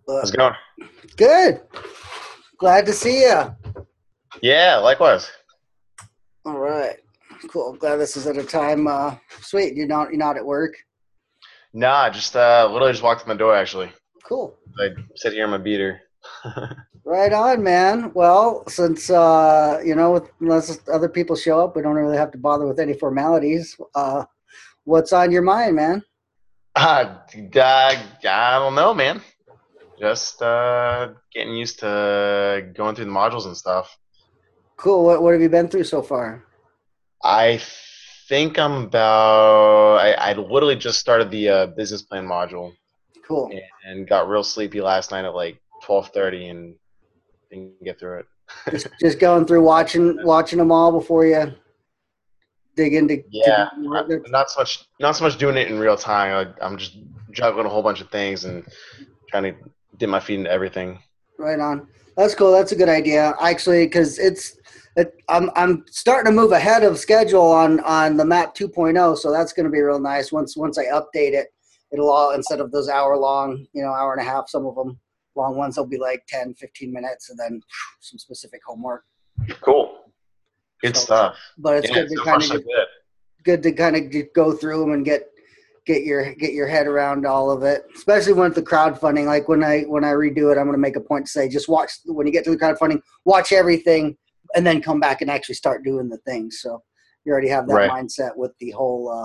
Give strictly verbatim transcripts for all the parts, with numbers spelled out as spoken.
How's But it going? good. Glad to see you. Yeah, likewise. All right. Cool. Glad this is at a time. Uh, sweet. You're not. You're not at work. Nah, just uh, literally just walked to my door actually. Cool. I sit here in my beater. Right on, man. Well, since uh, you know, unless other people show up, we don't really have to bother with any formalities. Uh, what's on your mind, man? Uh, I, I don't know, man. Just uh, getting used to going through the modules and stuff. Cool. What What have you been through so far? I think I'm about. I, I literally just started the uh, business plan module Cool. and got real sleepy last night at like twelve thirty and didn't get through it. Just Just going through watching watching them all before you dig into to Yeah, do more. I- not so much. Not so much doing it in real time. I, I'm just juggling a whole bunch of things and trying to dip my feet into everything. Right on. That's cool. That's a good idea. Actually, because it's, it, I'm I'm starting to move ahead of schedule on on the map 2.0, so that's going to be real nice. Once once I update it, it'll all instead of those hour long, you know, hour and a half. Some of them long ones will be like ten, fifteen minutes, and then some specific homework. Cool. Good So, stuff. but it's Yeah, good to so far kind of so get good. good to kind of go through them and get get your get your head around all of it, especially when the crowdfunding. Like when I when I redo it, I'm going to make a point to say just watch when you get to the crowdfunding, watch everything, and then come back and actually start doing the things. So you already have that Right. mindset with the whole uh,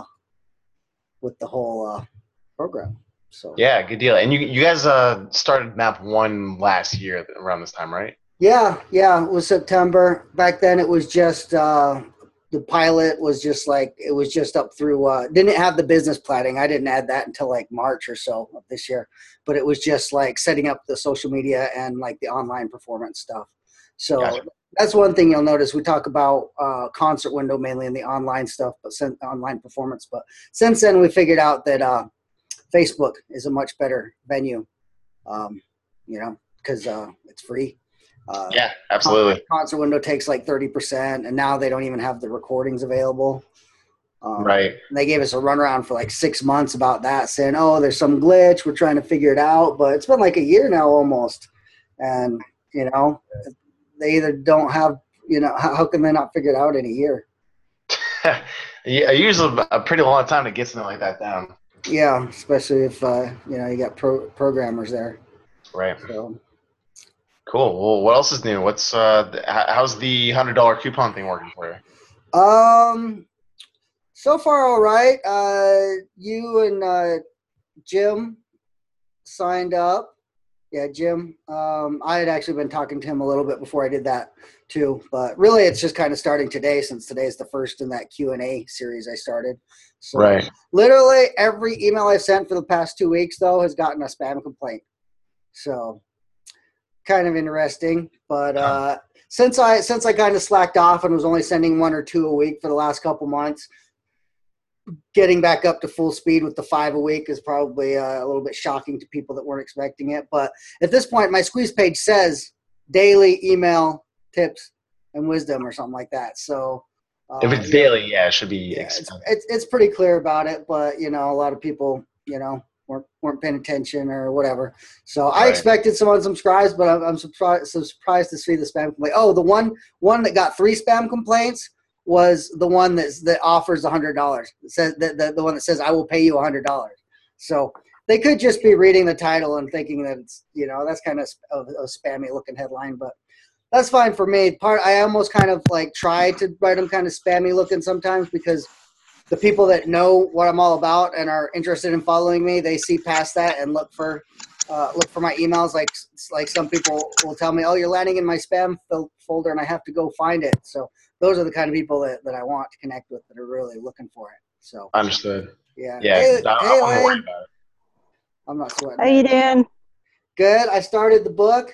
with the whole uh, program. So Yeah, good deal. And you you guys uh started map one last year around this time, right? yeah, yeah, it was September. Back then, it was just uh, the pilot was just like it was just up through. Uh, didn't have the business planning. I didn't add that until like March or so of this year. But it was just like setting up the social media and like the online performance stuff. So Gotcha. that's one thing you'll notice. We talk about uh, concert window mainly in the online stuff, but sen- online performance. But since then, we figured out that uh, Facebook is a much better venue. Um, you know, because uh, it's free. Uh, Yeah, absolutely. Concert window takes like thirty percent, and now they don't even have the recordings available. Um, Right. they gave us a runaround for like six months about that, saying, "Oh, there's some glitch. We're trying to figure it out." But it's been like a year now almost, and you know, they either don't have, you know, how, how can they not figure it out in a year? Yeah, usually a pretty long time to get something like that down. Yeah, especially if uh, you know you got pro- programmers there. Right. So, Cool. Well, what else is new? What's uh th- h- how's the hundred dollar coupon thing working for you? um, so far all right. Uh, you and uh, Jim signed up. Yeah, Jim. Um, I had actually been talking to him a little bit before I did that too, but really it's just kind of starting today since today is the first in that Q and A series I started. So Right. literally every email I've sent for the past two weeks though has gotten a spam complaint. So kind of interesting, but uh, since I since I kind of slacked off and was only sending one or two a week for the last couple months, getting back up to full speed with the five a week is probably uh, a little bit shocking to people that weren't expecting it. But at this point, my squeeze page says daily email tips and wisdom or something like that. So, If uh, it's you know, daily, yeah, it should be yeah, it's, expensive. it's, it's pretty clear about it, but you know, a lot of people, you know, weren't, weren't paying attention or whatever. So I Right. expected some unsubscribes, but I'm, I'm surprised, so surprised to see the spam complaint. Oh, the one, one that got three spam complaints was the one that's, that offers a hundred dollars. It says that the, the one that says, I will pay you a hundred dollars. So they could just be reading the title and thinking that it's, you know, that's kind of a, a spammy looking headline, but that's fine for me. Part I almost kind of like try to write them kind of spammy looking sometimes because the people that know what I'm all about and are interested in following me, they see past that and look for uh, look for my emails. Like like some people will tell me, "Oh, you're landing in my spam fil- folder," and I have to go find it. So those are the kind of people that, that I want to connect with that are really looking for it. So Understood. yeah, Yeah, hey 'cause I, I hey wouldn't worry Elaine, about it. I'm not sweating How you it. doing? Good. I started the book.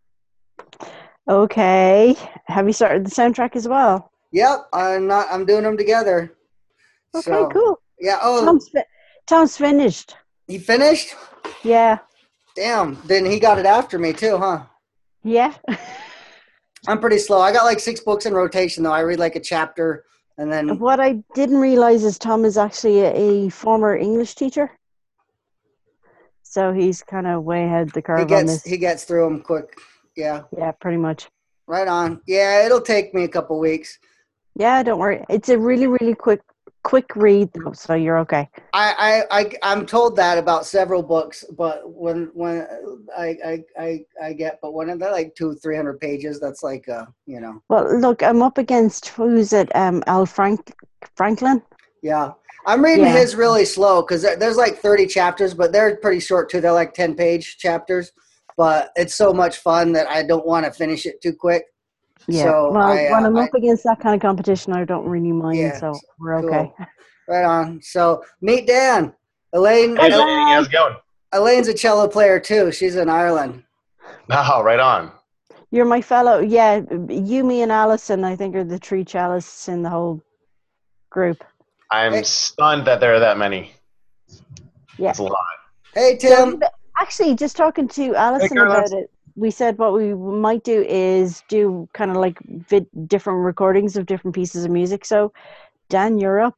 Okay. Have you started the soundtrack as well? Yep, I'm not. I'm doing them together. Okay, So cool. yeah. Oh, Tom's fi- Tom's finished. he finished. Yeah. Damn. Then he got it after me too, huh? Yeah. I'm pretty slow. I got like six books in rotation though. I read like a chapter and then What I didn't realize is Tom is actually a, a former English teacher. so he's kind of way ahead of the He curve on gets this. he gets through them quick. Yeah, Yeah, pretty much. right on. Yeah, it'll take me a couple weeks. Yeah, don't worry. It's a really, really quick, quick read though, so you're okay. I, I, I I'm told that about several books, but when when I I I, I get but when they're like two three hundred pages, that's like uh you know Well, look, I'm up against who's it? Um, Al Frank Franklin. yeah. I'm reading Yeah. his really slow because there, there's like thirty chapters, but they're pretty short too. They're like ten page chapters, but it's so much fun that I don't want to finish it too quick. Yeah. So well, I, when uh, I'm I up against that kind of competition, I don't really mind, yeah, so we're okay. cool. Right on. So meet Dan. Elaine. Hey, Hi, El- Lenny, how's Dan. it going? Elaine's a cello player too. She's in Ireland. Oh, right on. You're my fellow. Yeah, you, me, and Allison, I think, are the three cellists in the whole group. I'm Hey. stunned that there are that many. Yeah. That's a lot. Hey So, Tim. actually, just talking to Alison Carlos. about it, we said what we might do is do kind of like vid- different recordings of different pieces of music. So, Dan, you're up.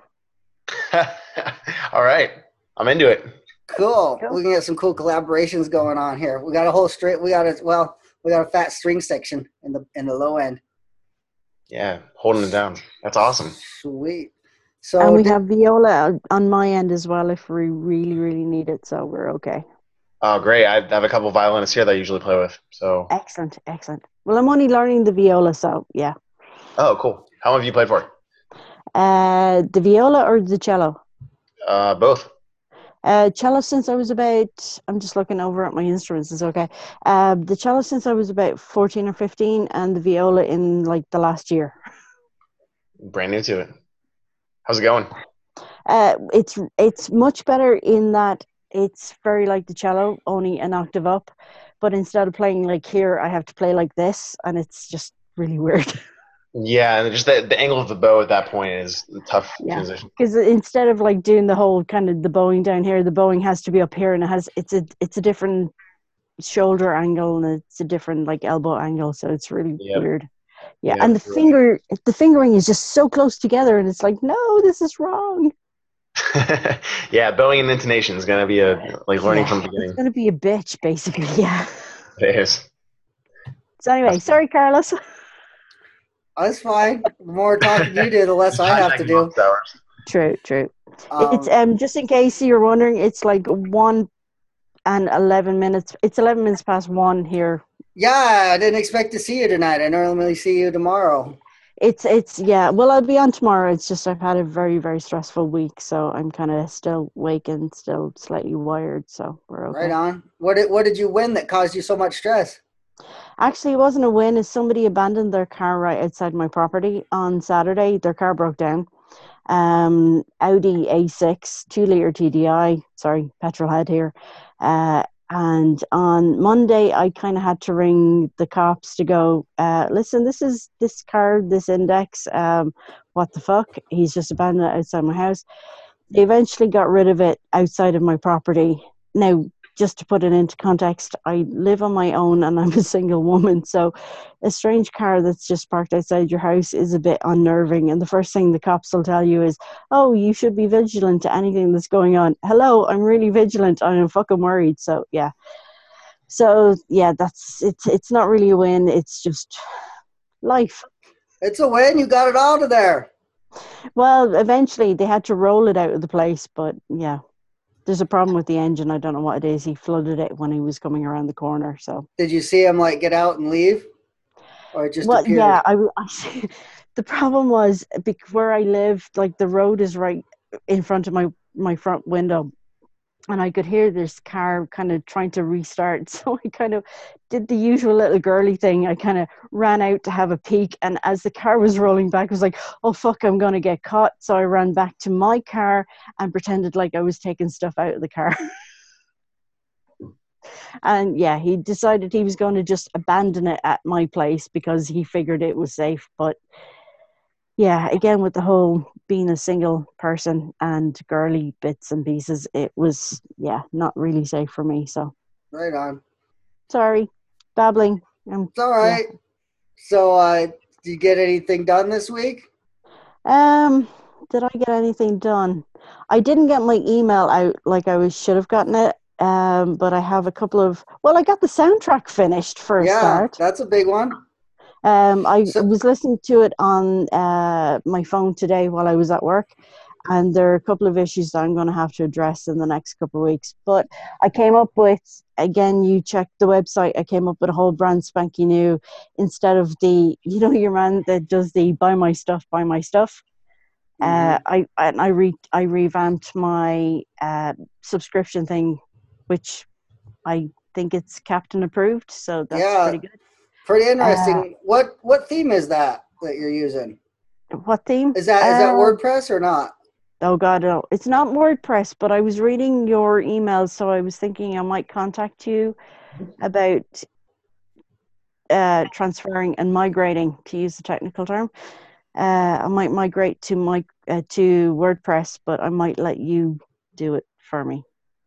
All right, I'm into it. Cool. Cool. We can get some cool collaborations going on here. We got a whole straight. We got a well. We got a fat string section in the in the low end. Yeah, holding it down. That's awesome. Sweet. So And we did- have viola on my end as well if we really, really need it. So, we're okay. Oh, great. I have a couple violinists here that I usually play with. So, Excellent, excellent. Well, I'm only learning the viola, so yeah. oh, cool. How long have you played for? Uh, the viola or the cello? Uh, both. Uh, cello since I was about, I'm just looking over at my instruments, it's okay. Uh, the cello since I was about fourteen or fifteen, and the viola in like the last year. Brand new to it. How's it going? Uh, it's it's much better in that it's very like the cello, only an octave up. But instead of playing like here, I have to play like this, and it's just really weird. Yeah, and just the, the angle of the bow at that point is a tough Yeah. transition. Because instead of like doing the whole kind of the bowing down here, the bowing has to be up here, and it has it's a it's a different shoulder angle and it's a different like elbow angle, so it's really Yep. weird. Yeah, Yep. and the finger the fingering is just so close together, and it's like, no, this is wrong. Yeah, bowing and intonation is gonna be a like learning Yeah, from the beginning. it's gonna be a bitch, basically. Yeah. It is. So anyway, That's sorry, Carlos. that's fine. The more talking you do, the less I have to Hijacking do. office hours. True, true. Um, It's um just in case you're wondering, it's like one and eleven minutes. It's eleven minutes past one here. yeah, I didn't expect to see you tonight. I normally see you tomorrow. It's it's yeah. Well, I'll be on tomorrow. It's just I've had a very very stressful week, so I'm kind of still waking, still slightly wired. So we're okay. Right on. What did what did you win that caused you so much stress? Actually, it wasn't a win. Is somebody abandoned their car right outside my property on Saturday. Their car broke down. Um, Audi A six, two liter T D I. Sorry, petrol head here. Uh, and on Monday, I kind of had to ring the cops to go, uh, listen, this is this car, this index. Um, what the fuck? He's just abandoned it outside my house. They eventually got rid of it outside of my property. Now, just to put it into context, I live on my own and I'm a single woman. So a strange car that's just parked outside your house is a bit unnerving. And the first thing the cops will tell you is, oh, you should be vigilant to anything that's going on. Hello, I'm really vigilant. I'm fucking worried. So, yeah. So, yeah, that's it's it's not really a win. It's just life. It's a win. You got it out of there. Well, eventually they had to roll it out of the place. But, yeah. There's a problem with the engine. I don't know what it is. He flooded it when he was coming around the corner. So Did you see him like get out and leave, or it just well, appeared? yeah. I, I the problem was bec- where I lived. Like the road is right in front of my my front window, and I could hear this car kind of trying to restart. So I kind of did the usual little girly thing. I kind of ran out to have a peek. And as the car was rolling back, I was like, oh, fuck, I'm going to get caught. So I ran back to my car and pretended like I was taking stuff out of the car. And yeah, he decided he was going to just abandon it at my place because he figured it was safe. But yeah, again, with the whole being a single person and girly bits and pieces, it was, yeah, not really safe for me. So, Right on. sorry, babbling. Um, It's all right. Yeah. So, uh, did you get anything done this week? Um, did I get anything done? I didn't get my email out like I was should have gotten it. Um, but I have a couple of. Well, I got the soundtrack finished for a Yeah, start. that's a big one. Um, I So- was listening to it on uh, my phone today while I was at work, and there are a couple of issues that I'm going to have to address in the next couple of weeks. But I came up with, again, you check the website, I came up with a whole brand spanking new, instead of the, you know, your man that does the buy my stuff, buy my stuff. Mhm. Uh, I and I re I revamped my uh, subscription thing, which I think it's Captain approved, so that's Yeah. pretty good. Pretty Uh, interesting. what what theme is that that you're using? what theme? Is that is that Uh, WordPress or not? Oh God, no. It's not WordPress, but I was reading your emails, so I was thinking I might contact you about uh, transferring and migrating, to use the technical term. Uh, I might migrate to my uh, to WordPress, but I might let you do it for me.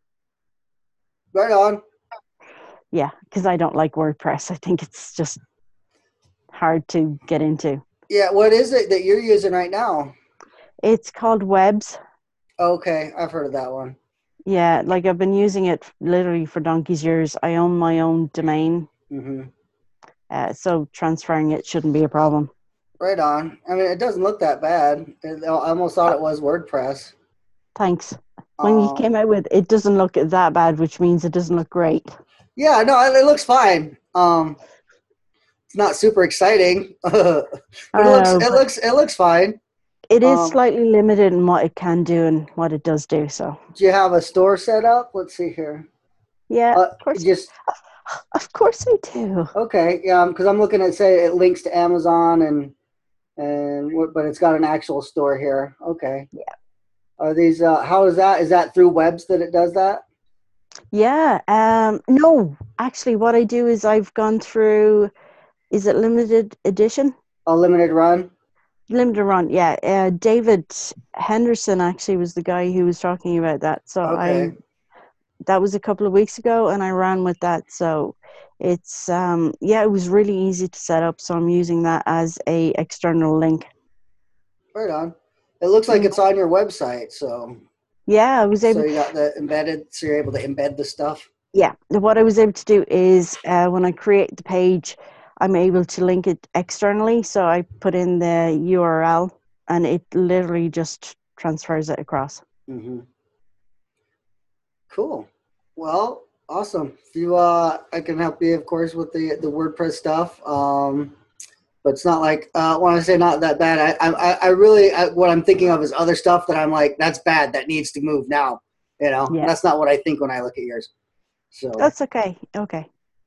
Right on. Yeah, because I don't like WordPress. I think it's just hard to get into. Yeah, what is it that you're using right now? It's called Webs. Okay, I've heard of that one. Yeah, like I've been using it literally for donkey's years. I own my own domain. Mm-hmm. Uh, so transferring it shouldn't be a problem. Right on. I mean, it doesn't look that bad. It, I almost thought it was WordPress. Thanks. When you Um, came out with it doesn't look that bad, which means it doesn't look great. yeah, no, it, it looks fine. Um, it's not super exciting, but it looks Uh, it but looks it looks fine. it is Um, slightly limited in what it can do and what it does do. So do you have a store set up? Let's see here. yeah, Uh, of course, just of course I do. okay, yeah, because I'm looking at say it links to Amazon and and what, but it's got an actual store here. Okay. Yeah. Are these? Uh, how is that? Is that through Webs that it does that? Yeah. Um. No, actually, what I do is I've gone through. Is it limited edition? A limited run. Limited run. Yeah. Uh, David Henderson actually was the guy who was talking about that. So Okay. I that was a couple of weeks ago, and I ran with that. So it's um yeah, it was really easy to set up. So I'm using that as a external link. Right on. It looks like it's on your website, so Yeah, I was so able. you got the embedded, so you're able to embed the stuff. Yeah, what I was able to do is uh, when I create the page, I'm able to link it externally. So I put in the U R L, and it literally just transfers it across. Mm-hmm. Cool. Well, awesome. If you, uh, I can help you, of course, with the the WordPress stuff. Um, but it's not like uh, when I say not that bad, I I, I really I, what I'm thinking of is other stuff that I'm like that's bad that needs to move now. You know, Yeah. that's not what I think when I look at yours. So That's okay. Okay.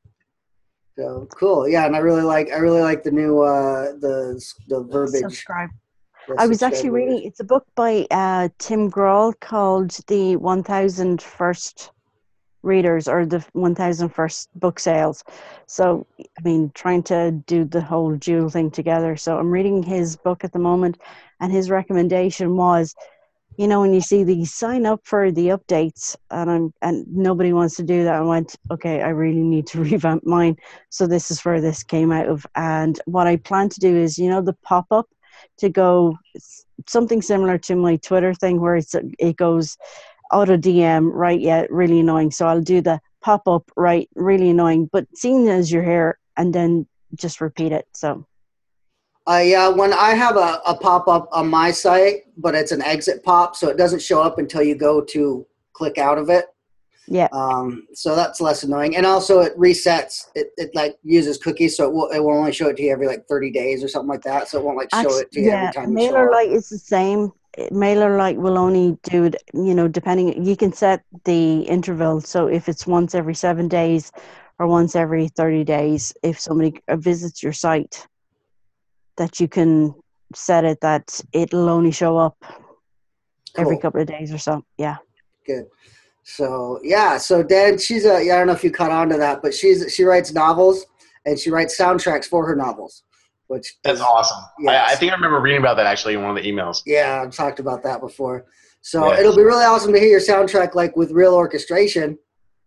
so cool. Yeah, and I really like I really like the new uh, the the verbiage. Subscribe. the I was actually subscribe reading. verbiage. It's a book by uh, Tim Grohl called "The one thousand First Readers" or "The one thousand First Book Sales." So, I mean, trying to do the whole dual thing together. So, I'm reading his book at the moment, and his recommendation was, you know, when you see these sign up for the updates, and I'm and nobody wants to do that. I went, okay, I really need to revamp mine. So this is where this came out of. And what I plan to do is, you know, the pop up to go something similar to my Twitter thing, where it's it goes auto D M, right? Yeah, really annoying. So I'll do the pop up, right? Really annoying. But seeing as you're here, and then just repeat it. So. Uh, yeah, when I have a, a pop-up on my site, but it's an exit pop, so it doesn't show up until you go to click out of it. Yeah. Um, so that's less annoying. And also it resets, it, it like uses cookies, so it will, it will only show it to you every like thirty days or something like that. So it won't like show Actually, it to you yeah, every time you show Mailer up. Lite is the same. Mailer Lite will only do it, you know, depending, you can set the interval. So if it's once every seven days or once every thirty days, if somebody visits your site, that you can set it that it'll only show up every Cool. couple of days or so. Yeah. Good. So yeah, so Dan, she's a, yeah, I don't know if you caught on to that, but she's, she writes novels and she writes soundtracks for her novels, which That's is, awesome. yes. I, I think I remember reading about that actually in one of the emails. Yeah, I've talked about that before. So Yeah. it'll be really awesome to hear your soundtrack like with real orchestration.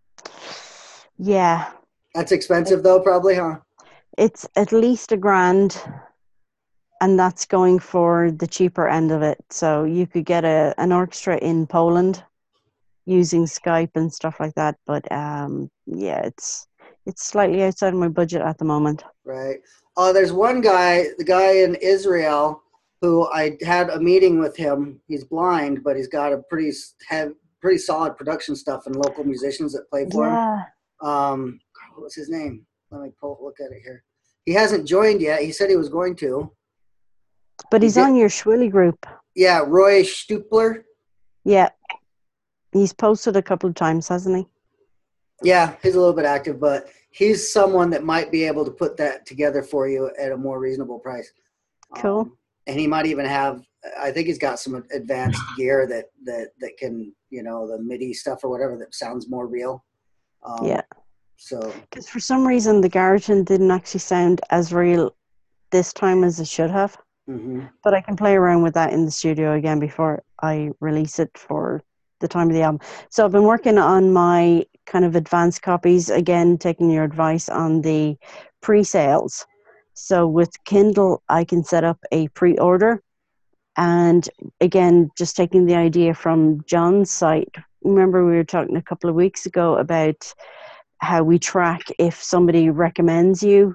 Yeah. That's expensive though, probably, huh? It's at least a grand, and that's going for the cheaper end of it. So you could get a an orchestra in Poland, using Skype and stuff like that. But um, yeah, it's it's slightly outside of my budget at the moment. Right. Oh, there's one guy, the guy in Israel, who I had a meeting with him. He's blind, but he's got a pretty have pretty solid production stuff and local musicians that play for Yeah. him. Um, what was his name? Let me pull look at it here. He hasn't joined yet. He said he was going to. But He he's did- on your Schwilly group. Yeah, Roy Stupler. Yeah. He's posted a couple of times, hasn't he? Yeah, he's a little bit active, but he's someone that might be able to put that together for you at a more reasonable price. Cool. Um, and he might even have, I think he's got some advanced gear that, that, that can, you know, the MIDI stuff or whatever that sounds more real. Um, Yeah. So, Because for some reason, the Garriton didn't actually sound as real this time as it should have. hmm But I can play around with that in the studio again before I release it for the time of the album. So I've been working on my kind of advanced copies, again, taking your advice on the pre-sales. So with Kindle, I can set up a pre-order. And again, just taking the idea from John's site. Remember we were talking a couple of weeks ago about how we track if somebody recommends you.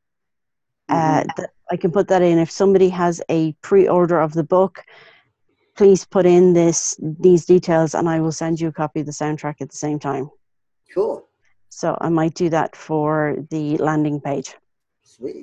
Uh, that I can put that in. If somebody has a pre-order of the book, please put in this these details and I will send you a copy of the soundtrack at the same time. Cool. So I might do that for the landing page. Sweet.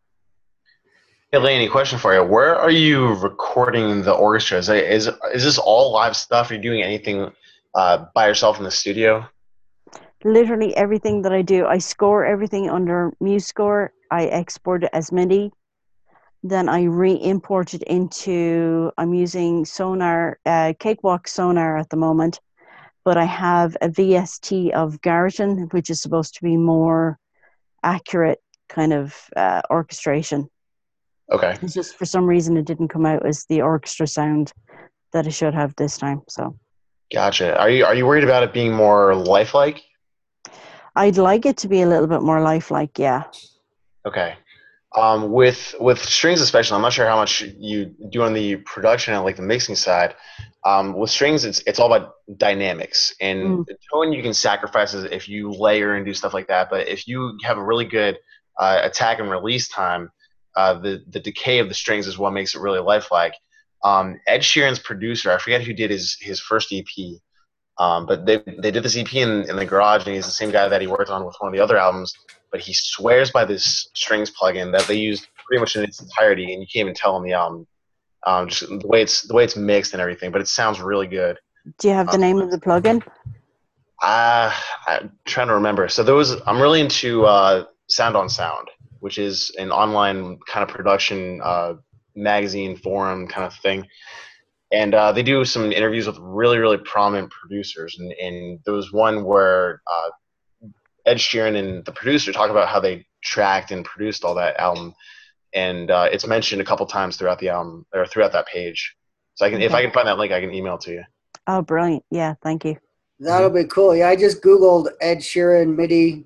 Hey, Laney, question for you. Where are you recording the orchestra? Is, is, is this all live stuff? Are you doing anything uh, by yourself in the studio? Literally everything that I do, I score everything under MuseScore. I export it as MIDI. Then I re-import it into, I'm using Sonar, uh, Cakewalk Sonar at the moment, but I have a V S T of Garriton, which is supposed to be more accurate kind of uh, orchestration. Okay. It's just for some reason it didn't come out as the orchestra sound that it should have this time. So Gotcha. Are you are you worried about it being more lifelike? I'd like it to be a little bit more lifelike, yeah. Okay. Um, with with strings especially, I'm not sure how much you do on the production and like the mixing side. Um, with strings, it's it's all about dynamics and Mm. the tone you can sacrifice is if you layer and do stuff like that. But if you have a really good uh, attack and release time, uh, the the decay of the strings is what makes it really lifelike. Um, Ed Sheeran's producer, I forget who did his his first E P, um, but they they did this E P in, in the garage, and he's the same guy that he worked on with one of the other albums. But he swears by this strings plugin that they used pretty much in its entirety, and you can't even tell on the album. Um, just the way it's the way it's mixed and everything, but it sounds really good. Do you have the Um, name of the plugin? Uh, I'm trying to remember. So there was I'm really into uh, Sound on Sound, which is an online kind of production uh, magazine forum kind of thing. And uh, they do some interviews with really, really prominent producers. And, and there was one where uh, Ed Sheeran and the producer talk about how they tracked and produced all that album. And uh, it's mentioned a couple times throughout the album or throughout that page. So I can, if Okay. I can find that link, I can email it to you. Oh, brilliant. Yeah, thank you. That'll be cool. Yeah, I just Googled Ed Sheeran MIDI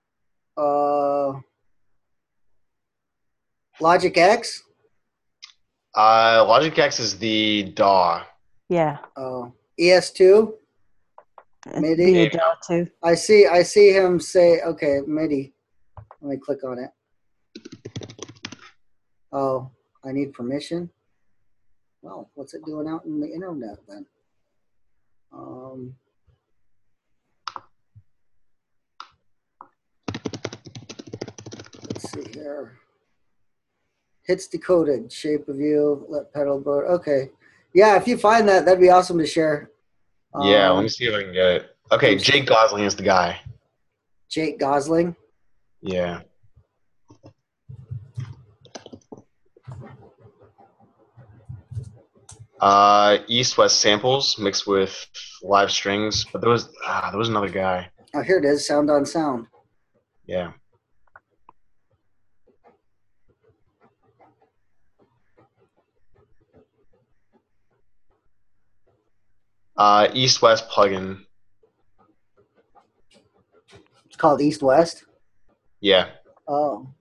uh, Logic X. Uh, Logic X is the D A W. Yeah. Oh, E S two. MIDI? Via D A W too. I see. I see him say, "Okay, MIDI." Let me click on it. Oh, I need permission. Well, what's it doing out in the internet then? Um, let's see here. Hits decoded. Shape of you. Let pedal board. Okay. Yeah, if you find that, that'd be awesome to share. Yeah, Um, let me see if I can get it. Okay, Jake Gosling is the guy. Jake Gosling. Yeah. Uh, East-West samples mixed with live strings, but there was ah, there was another guy. Oh, here it is. Sound on Sound. Yeah. Uh, East-West plugin. It's called East West. Yeah. Oh.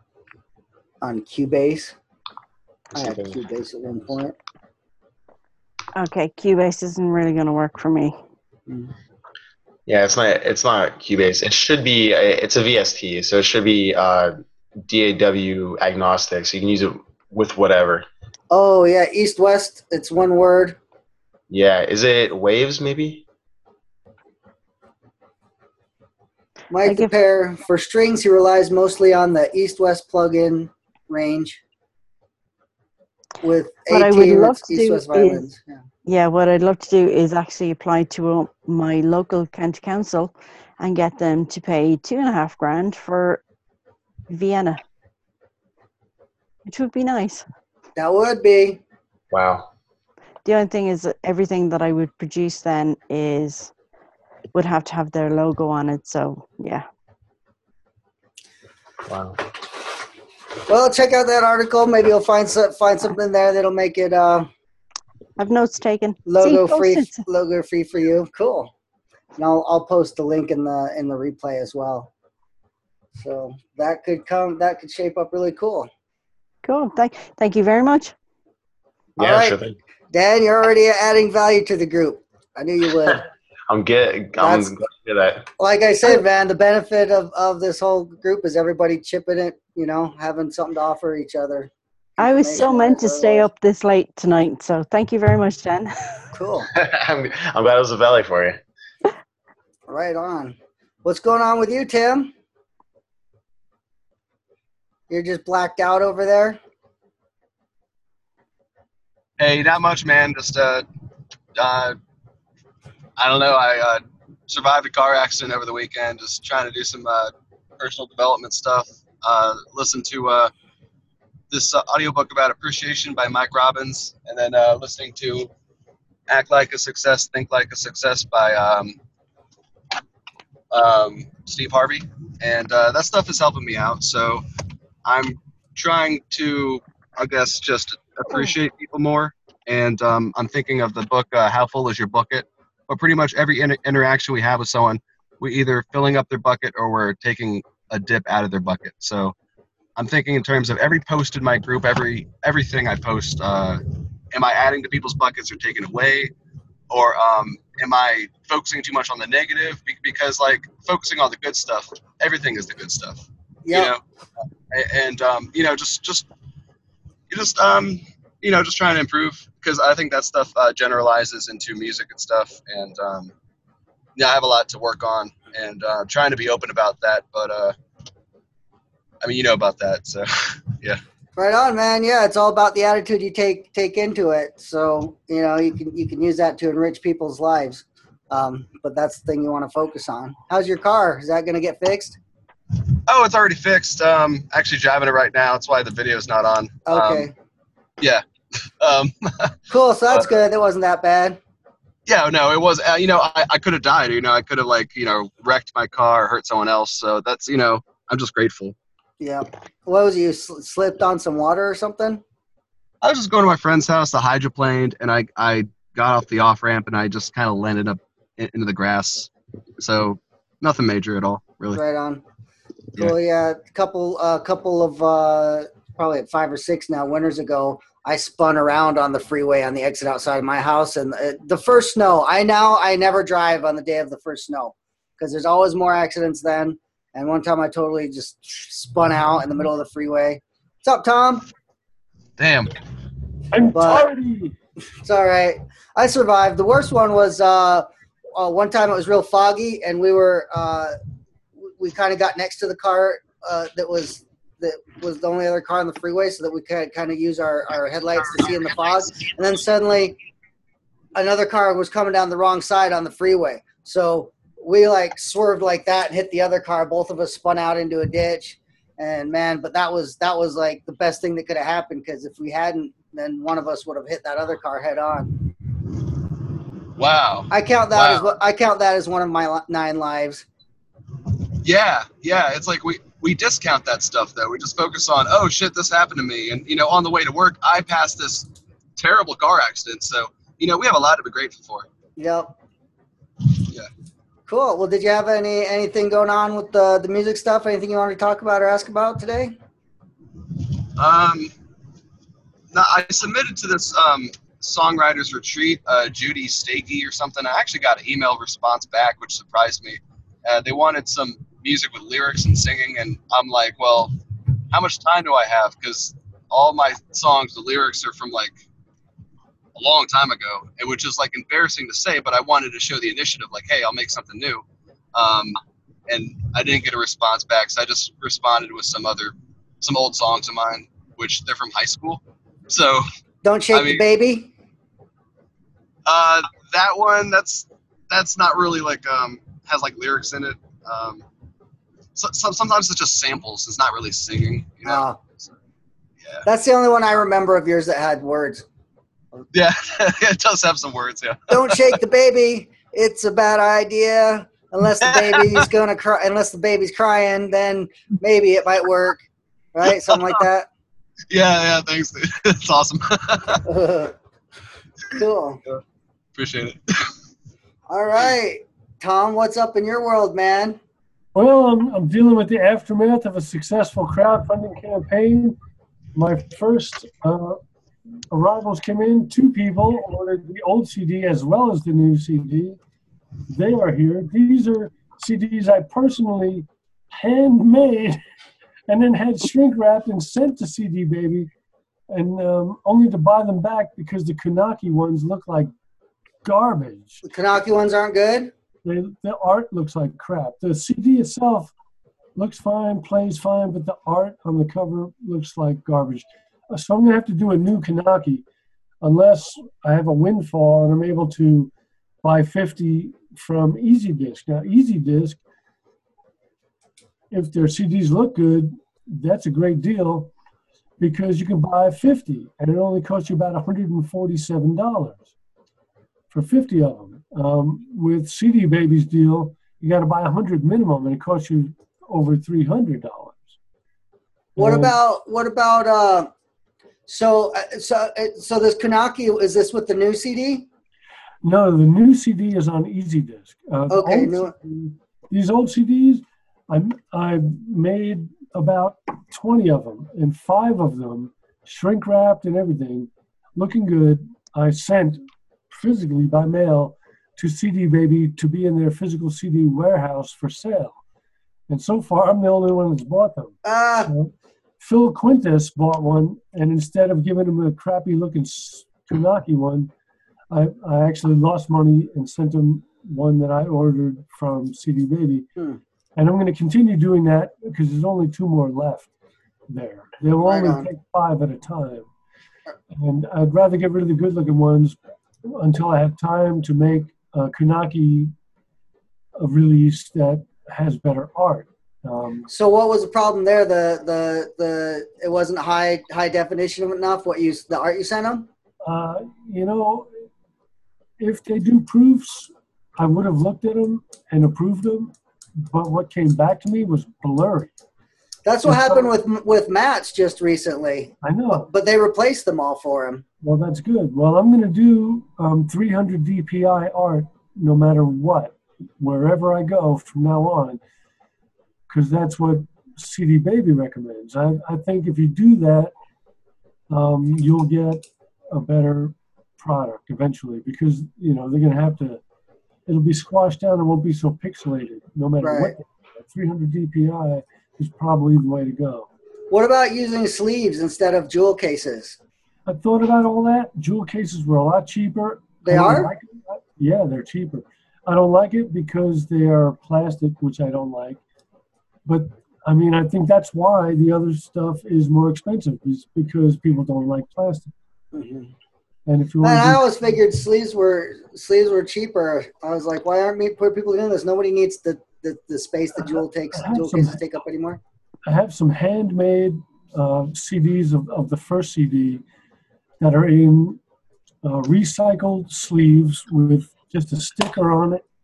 On Cubase. I had Something. Cubase at one point. Okay, Cubase isn't really going to work for me. Yeah, it's not. It's not Cubase. It should be. It's a V S T, so it should be uh, D A W agnostic. So you can use it with whatever. Oh yeah, east west. It's one word. Yeah, is it Waves maybe? Mike Like the if- pair for strings, he relies mostly on the east west plug-in range. With What I A would team, love it's to east do west violins. is, Yeah. yeah, what I'd love to do is actually apply to uh, my local county council and get them to pay two and a half grand for Vienna, which would be nice. That would be. Wow. The only thing is that everything that I would produce then is would have to have their logo on it. So yeah. Wow. Well, check out that article. Maybe you'll find some, find something there that'll make it uh, I've notes taken. logo See, free. post-its. Logo free for you. Cool. And I'll I'll post the link in the in the replay as well. So that could come. That could shape up really cool. Cool. Thank, thank you very much. All Yeah, right. sure thing. Dan, you're already adding value to the group. I knew you would. I'm good. I'm That's- glad to hear that. Like I said, man, the benefit of, of this whole group is everybody chipping it, you know, having something to offer each other. I was so meant to stay up this late tonight, so thank you very much, Jen. Cool. I'm, I'm glad it was a valley for you. Right on. What's going on with you, Tim? You're just blacked out over there? Hey, not much, man. Just, uh, uh, I don't know. I uh, survived a car accident over the weekend. Just trying to do some uh, personal development stuff. Uh, listen to uh, this uh, audiobook about appreciation by Mike Robbins, and then uh, listening to Act Like a Success, Think Like a Success by um, um, Steve Harvey. And uh, that stuff is helping me out. So I'm trying to, I guess, just appreciate people more. And um, I'm thinking of the book, uh, How Full Is Your Bucket? But pretty much every inter- interaction we have with someone, we either filling up their bucket or we're taking a dip out of their bucket. So I'm thinking in terms of every post in my group, every everything I post, uh, am I adding to people's buckets or taking away? Or um, am I focusing too much on the negative? Be- because like focusing on the good stuff, everything is the good stuff. Yeah. You know, A- and um, you know, just just you just um, you know, just trying to improve because I think that stuff uh, generalizes into music and stuff. And um, yeah, I have a lot to work on, and uh, trying to be open about that. But uh, I mean, you know about that, so yeah. Right on, man. Yeah, it's all about the attitude you take take into it. So, you know, you can you can use that to enrich people's lives. Um, but that's the thing you want to focus on. How's your car? Is that going to get fixed? Oh, it's already fixed. Um, actually driving it right now. That's why the video's not on. Okay. Um, yeah. Um, Cool. So that's uh, good. That wasn't that bad. yeah, no, it was, uh, you know, I, I could have died, you know, I could have like, you know, wrecked my car or hurt someone else. So that's, you know, I'm just grateful. Yeah. What was it, you sl- slipped on some water or something? I was just going to my friend's house, the hydroplaned, and I, I got off the off ramp and I just kind of landed up in, into the grass. So nothing major at all, really. Right on. Cool. Yeah. A couple, a uh, couple of, uh, probably five or six now, winters ago, I spun around on the freeway on the exit outside of my house. And uh, the first snow, I now, I never drive on the day of the first snow because there's always more accidents then. And one time I totally just spun out in the middle of the freeway. What's up, Tom? Damn. I'm But- tardy. It's all right. I survived. The worst one was uh, uh, one time it was real foggy, and we were uh, we kind of got next to the car uh, that was that was the only other car on the freeway, so that we could kind of use our, our headlights to see in the fog. And then suddenly, another car was coming down the wrong side on the freeway. So we like swerved like that and hit the other car. Both of us spun out into a ditch. And man, but that was that was like the best thing that could have happened, because if we hadn't, then one of us would have hit that other car head on. Wow. I count that Wow. as what I count that as one of my li- nine lives. Yeah, yeah. It's like we, we discount that stuff, though. We just focus on, oh, shit, this happened to me. And, you know, on the way to work, I passed this terrible car accident. So, you know, we have a lot to be grateful for. Yep. Yeah. Cool. Well, did you have any anything going on with the the music stuff? Anything you wanted to talk about or ask about today? Um, now, I submitted to this um, Songwriters Retreat, uh, Judy Stakey or something. I actually got an email response back, which surprised me. Uh, they wanted some music with lyrics and singing, and I'm like, well, how much time do I have? Because all my songs, the lyrics are from like a long time ago, and which is like embarrassing to say, but I wanted to show the initiative, like, hey, I'll make something new. Um, and I didn't get a response back, so I just responded with some other, some old songs of mine, which they're from high school. So Don't Shake I mean, the Baby. Uh, that one, that's that's not really like um has like lyrics in it. Um, so, so sometimes it's just samples. It's not really singing, you know. Uh, So, yeah, that's the only one I remember of yours that had words. yeah, it does have some words. Yeah. Don't shake the baby. It's a bad idea. Unless the baby's gonna cry. Unless the baby's crying, then maybe it might work. Right? Something like that. Yeah, yeah. Thanks, dude. It's awesome. Cool. Yeah, appreciate it. All right, Tom. What's up in your world, man? Well, I'm, I'm dealing with the aftermath of a successful crowdfunding campaign. My first uh, arrivals came in. Two people ordered the old C D as well as the new C D. They are here. These are C Ds I personally handmade and then had shrink wrapped and sent to C D Baby, and um, only to buy them back because the Kanaki ones look like garbage. The Kanaki ones aren't good. They, the art looks like crap. The C D itself looks fine, plays fine, but the art on the cover looks like garbage. So I'm going to have to do a new Kanaki unless I have a windfall and I'm able to buy fifty from EasyDisc. Now, EasyDisc, if their C Ds look good, that's a great deal because you can buy fifty and it only costs you about one hundred forty-seven dollars for fifty of them. Um, with C D Baby's deal, you got to buy one hundred minimum, and it costs you over three hundred dollars. What Um, about what about uh? So uh, so uh, so this Kanaki, is this with the new C D? No, the new C D is on EasyDisc. Uh, the Okay, old no. C D these old C Ds, I I made about twenty of them, and five of them shrink wrapped and everything, looking good. I sent physically by mail to C D Baby to be in their physical C D warehouse for sale. And so far, I'm the only one that's bought them. Uh, Uh, Phil Quintus bought one, and instead of giving him a crappy-looking Kanaki one, I, I actually lost money and sent him one that I ordered from C D Baby. Hmm. And I'm going to continue doing that because there's only two more left there. They'll Right only on. take five at a time. And I'd rather get rid of the good-looking ones until I have time to make a Kanaki a release that has better art. Um, so what was the problem there? The the the it wasn't high high definition enough. What you the art you sent them? uh, you know, if they do proofs, I would have looked at them and approved them. But what came back to me was blurry. That's what It's happened not- with with Matt's just recently. I know. But they replaced them all for him. Well, that's good. Well, I'm going to do um, three hundred D P I art no matter what, wherever I go from now on, because that's what C D Baby recommends. I, I think if you do that, um, you'll get a better product eventually because, you know, they're going to have to, it'll be squashed down and won't be so pixelated no matter Right. what. three hundred D P I is probably the way to go. What about using sleeves instead of jewel cases? I thought about all that. Jewel cases were a lot cheaper. They I don't are? like it. Yeah, they're cheaper. I don't like it because they are plastic, which I don't like. But I mean, I think that's why the other stuff is more expensive, is because people don't like plastic. Mhm. And if you Man, want I to, always figured sleeves were sleeves were cheaper. I was like, why aren't me poor people doing this? Nobody needs the, the, the space the jewel takes I have jewel some- cases take up anymore. I have some handmade uh, C Ds of, of the first C D that are in uh, recycled sleeves with just a sticker on it.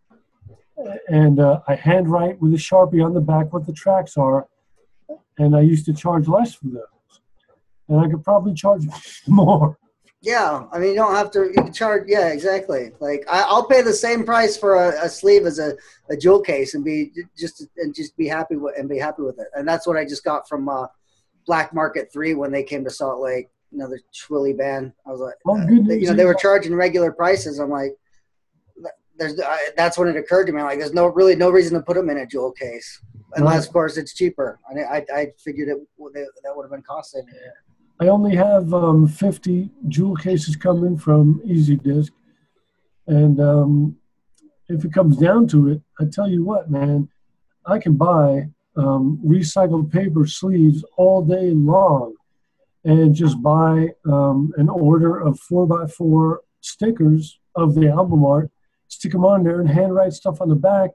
And uh, I handwrite with a Sharpie on the back what the tracks are. And I used to charge less for those. And I could probably charge more. Yeah, I mean, you don't have to. You can charge. Yeah, exactly. Like I, I'll pay the same price for a, a sleeve as a, a jewel case, and be just and just be happy with and be happy with it. And that's what I just got from uh, Black Market Three when they came to Salt Lake. another Twilly band. I was like, Well, uh, good they- news you know, they is- were charging regular prices. I'm like, there's. I, that's when it occurred to me. Like, there's no really no reason to put them in a jewel case, unless Right. of course it's cheaper. I I, I figured it that would have been costing. I only have um, fifty jewel cases coming from EasyDisc, and um, if it comes down to it, I tell you what, man, I can buy um, recycled paper sleeves all day long, and just buy um, an order of four by four stickers of the album art, stick them on there, and handwrite stuff on the back.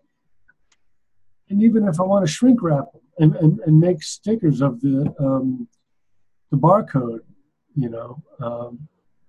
And even if I want to shrink wrap them and, and, and make stickers of the um, the barcode, you know, um,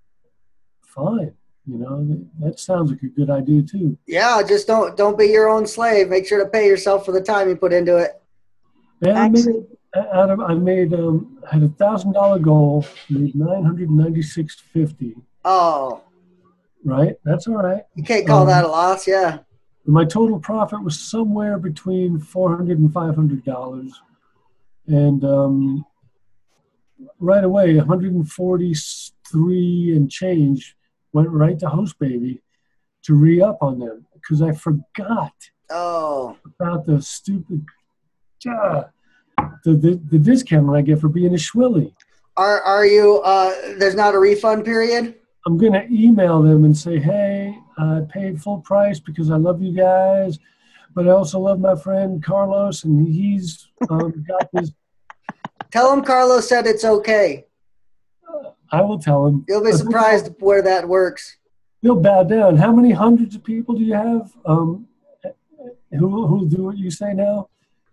fine. You know, that sounds like a good idea too. Yeah, just don't don't be your own slave. Make sure to pay yourself for the time you put into it. Yeah, I made, Actually- out of, I made um, I had a thousand dollar goal, made nine hundred ninety six fifty. Oh, Right, that's all right. you can't call Um, that a loss. Yeah. My total profit was somewhere between four hundred and five hundred dollars, and um, right away, one hundred forty-three and change went right to Host Baby to re-up on them because I forgot Oh, about the stupid uh, the, the the discount I get for being a Schwilly. are are you? Uh, there's not a refund period. I'm gonna email them and say, hey, I paid full price because I love you guys, but I also love my friend Carlos, and he's um, got this. Tell him Carlos said it's okay. I will tell him. You'll be surprised where that works. He'll bow down. How many hundreds of people do you have um, who who do what you say now?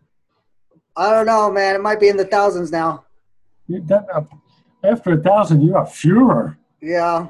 I don't know, man. It might be in the thousands now. You, that, uh, after a thousand, you're a Fuhrer. Yeah.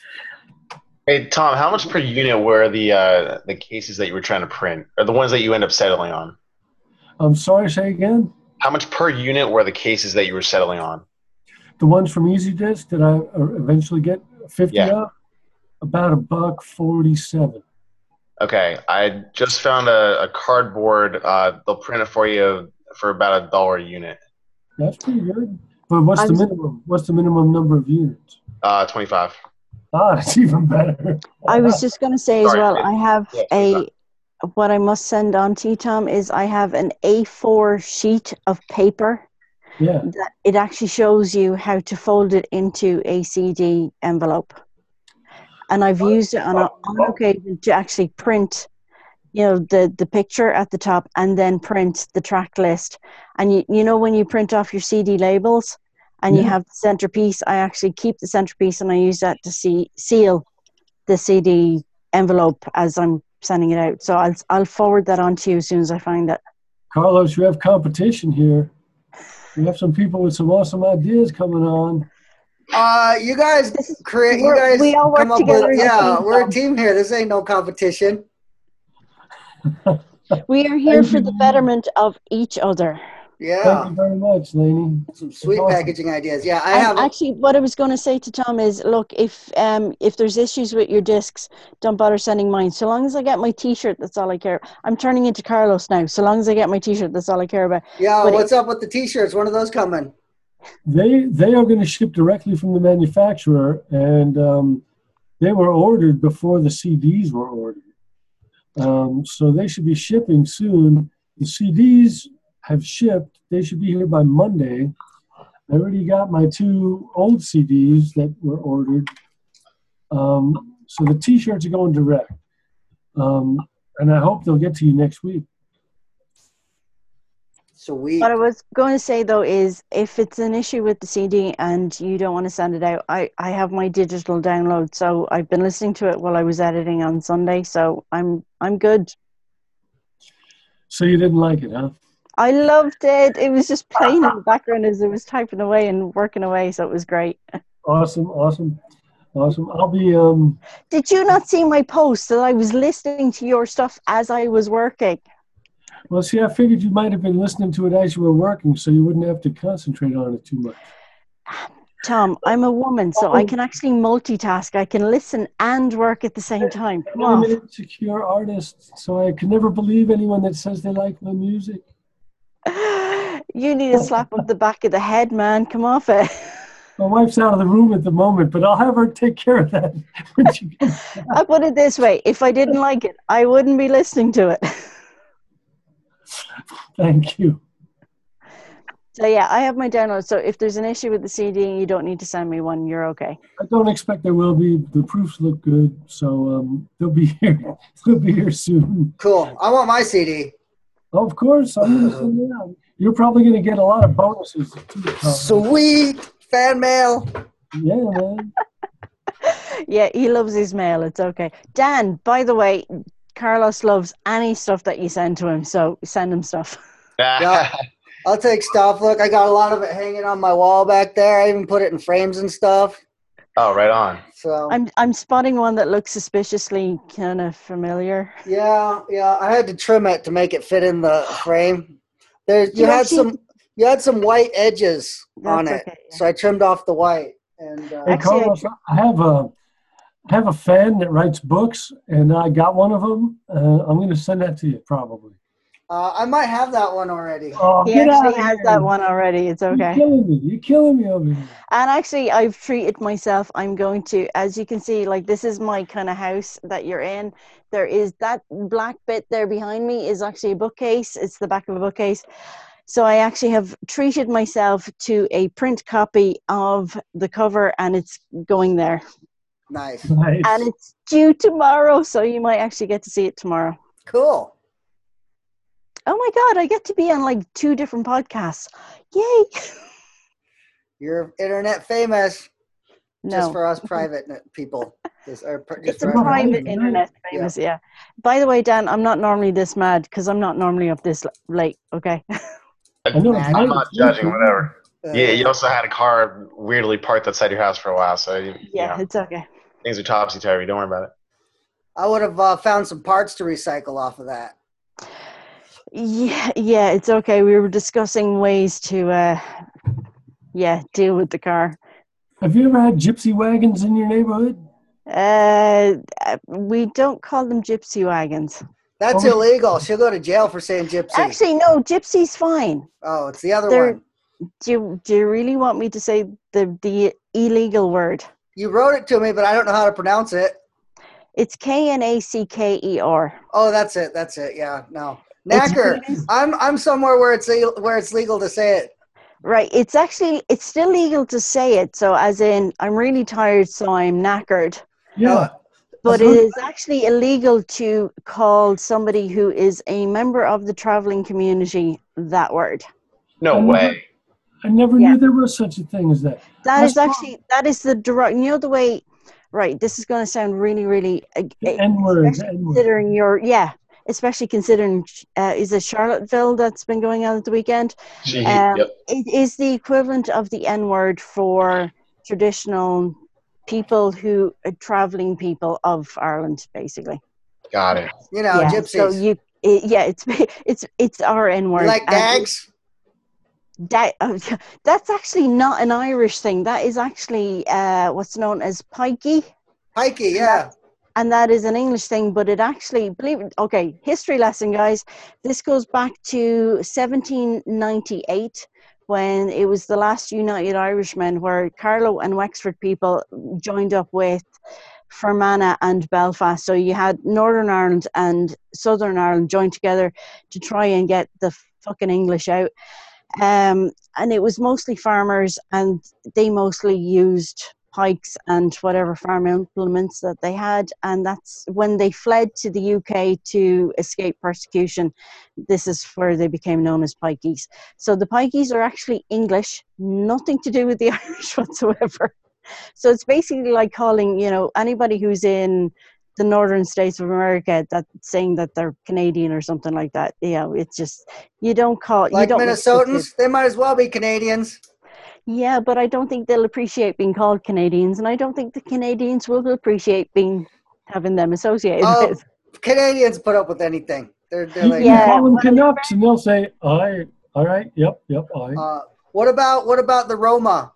Hey Tom, how much per unit were the uh, the cases that you were trying to print, or the ones that you end up settling on? I'm sorry, say again. How much per unit were the cases that you were settling on? The ones from EasyDisc that I uh, eventually get fifty Yeah. of, about a buck forty-seven. Okay, I just found a, a cardboard. Uh, they'll print it for you for about a dollar a unit. That's pretty good. But what's I'm- the minimum? What's the minimum number of units? Uh, twenty-five. Ah, that's even better. I was just going to say as Sorry, well, it- I have yeah, a, what I must send on to you, Tom, is I have an A four sheet of paper Yeah. that it actually shows you how to fold it into a C D envelope. And I've used it on, a, on occasion to actually print, you know, the, the picture at the top and then print the track list. And you, you know, when you print off your C D labels and you Yeah. have the centerpiece, I actually keep the centerpiece and I use that to see, seal the C D envelope as I'm sending it out. So I'll, I'll forward that on to you as soon as I find it. Carlos, you have competition here. You have some people with some awesome ideas coming on. Uh, you guys This is- create. You we're- guys we all work come up together with. as a Yeah, team, we're a Tom. team here. This ain't no competition. We are here Thank for you. the betterment of each other. Thank Yeah, you very much, Lainey. some sweet awesome. packaging ideas. Yeah, I And have. actually, what I was going to say to Tom is, look, if um if there's issues with your discs, don't bother sending mine. So long as I get my T-shirt, that's all I care. I'm turning into Carlos now. So long as I get my T-shirt, that's all I care about. Yeah, but what's up with the T-shirts? When are those coming? They they are going to ship directly from the manufacturer, and um, they were ordered before the C Ds were ordered. Um, so they should be shipping soon. The C Ds have shipped. They should be here by Monday. I already got my two old C Ds that were ordered. Um, so the T-shirts are going direct, um, and I hope they'll get to you next week. Sweet. What I was going to say though is, if it's an issue with the C D and you don't want to send it out, I I have my digital download. So I've been listening to it while I was editing on Sunday. So I'm I'm good. So you didn't like it, huh? I loved it. It was just playing in the background as I was typing away and working away. So it was great. Awesome, awesome, awesome. I'll be um. Did you not see my post that I was listening to your stuff as I was working? Well, see, I figured you might have been listening to it as you were working, so you wouldn't have to concentrate on it too much. Tom, I'm a woman, so I can actually multitask. I can listen and work at the same time. Come I'm on. an insecure artist, so I can never believe anyone that says they like my music. You need a slap of the back of the head, man. Come off it. My wife's out of the room at the moment, but I'll have her take care of that when she comes back. I put it this way: if I didn't like it, I wouldn't be listening to it. Thank you. So yeah, I have my download. So if there's an issue with the C D and you don't need to send me one, you're okay. I don't expect there will be. The proofs look good, so um, they'll be here. They'll be here soon. Cool. I want my C D. Of course, I'm going to send it out. You're probably going to get a lot of bonuses too. Tom. Sweet fan mail. Yeah, man. Yeah, he loves his mail. It's okay. Dan, by the way, Carlos loves any stuff that you send to him, so send him stuff. Yeah. I'll take stuff. Look, I got a lot of it hanging on my wall back there. I even put it in frames and stuff. Oh, right on. So I'm I'm spotting one that looks suspiciously kind of familiar. yeah, yeah. I had to trim it to make it fit in the frame. There, you You had actually- some, you had some white edges on That's it, okay, yeah. so I trimmed off the white. And uh, Hey, Actually, I Carlos, I have a I have a fan that writes books, and I got one of them. Uh, I'm going to send that to you probably. uh, I might have that one already. Oh, He get out actually of has here. that one already. It's You're okay. killing me. You're killing me over here. And actually, I've treated myself. I'm going to, as you can see, like this is my kind of house that you're in. There is that black bit there behind me is actually a bookcase. It's the back of a bookcase. So I actually have treated myself to a print copy of the cover, and it's going there. Nice, Nice. And it's due tomorrow, so you might actually get to see it tomorrow. cool. Oh my God, I get to be on like two different podcasts. Yay! You're internet famous. Just No, for us private n- people. Just, or pr- just it's a for Right, everyone. private right. internet famous, yeah. By the way, Dan, I'm not normally this mad because I'm not normally up this l- late, okay? I know, I'm I'm right? not judging, whatever. Uh, Yeah, you also had a car weirdly parked outside your house for a while, so you, you Yeah, know, it's okay. things are topsy-turvy. Don't worry about it. I would have uh, found some parts to recycle off of that. Yeah, yeah, it's okay. We were discussing ways to, uh, yeah, deal with the car. Have you ever had gypsy wagons in your neighborhood? Uh, uh, we don't call them gypsy wagons. That's Oh, illegal. She'll go to jail for saying gypsy. Actually, no, gypsy's fine. oh, it's the other They're- one. Do you, do you really want me to say the, the illegal word? You wrote it to me, but I don't know how to pronounce it. It's K N A C K E R. Oh, that's it. That's it. Yeah, no. It's- Knacker. I'm I'm somewhere where it's legal, where it's legal to say it. Right. It's actually, it's still legal to say it. So as in, I'm really tired, so I'm knackered. Yeah. But That's it right. is actually illegal to call somebody who is a member of the traveling community that word. No I never- way. I never Yeah. knew there was such a thing as that. That That's is actually, that is the direct, you know, the way, right, this is going to sound really, really, uh, The uh, N-word. The especially N-word. considering your, yeah, especially considering, uh, is it Charlottesville that's been going on at the weekend? Gee, Um, yep. It is the equivalent of the N word for traditional people who are traveling people of Ireland, basically. Got it. You know, yeah. gypsies. So you, it, yeah, it's it's it's our N You word. like dags? That, uh, that's actually not an Irish thing. That is actually uh, what's known as pikey. Pikey, yeah. And that is an English thing, but it actually, believe it, okay, history lesson, guys. This goes back to seventeen ninety-eight when it was the last United Irishmen, where Carlow and Wexford people joined up with Fermanagh and Belfast. So you had Northern Ireland and Southern Ireland joined together to try and get the fucking English out. Um, and it was mostly farmers, and they mostly used pikes and whatever farm implements that they had, and that's when they fled to the U K to escape persecution. This is where they became known as pikeys. So the pikeys are actually English, nothing to do with the Irish whatsoever. So it's basically like calling, you know, anybody who's in the northern states of America that saying that they're Canadian or something like that. You know, it's just, you don't call you Like don't Minnesotans, they might as well be Canadians. Yeah, but I don't think they'll appreciate being called Canadians, and I don't think the Canadians will appreciate being having them associated Oh, with. Canadians put up with anything. They're they're You like, can Yeah, call them well, Canucks, and they'll say, "I, all right, yep, yep, I." uh, what about what about the Roma?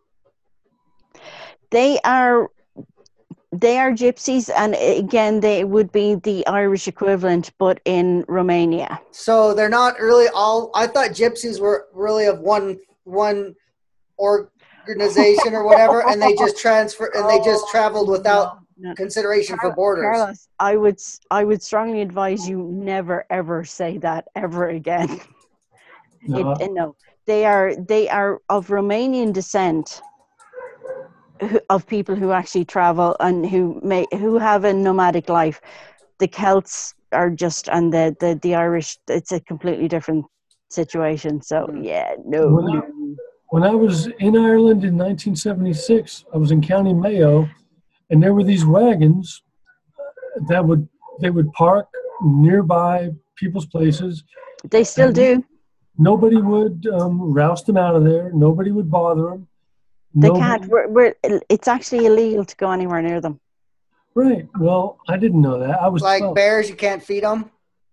They are they are gypsies, and again, they would be the Irish equivalent, but in Romania. So they're not really all. I thought gypsies were really of one one or organization or whatever, and they just transfer and they just traveled without No, no. consideration for Carl- borders. Carlos, I would s- I would strongly advise you never ever say that ever again. No, It, no, they are they are of Romanian descent, who, of people who actually travel and who may who have a nomadic life. The Celts are just and the the, the Irish. It's a completely different situation. So Mm. yeah, no. When I, when I was in Ireland in nineteen seventy-six, I was in County Mayo, and there were these wagons that would they would park nearby people's places. They still do. Nobody would um, roust them out of there. Nobody would bother them. They Nobody, can't. We're, we're, it's actually illegal to go anywhere near them. Right. Well, I didn't know that. I was Like twelve. bears, you can't feed them.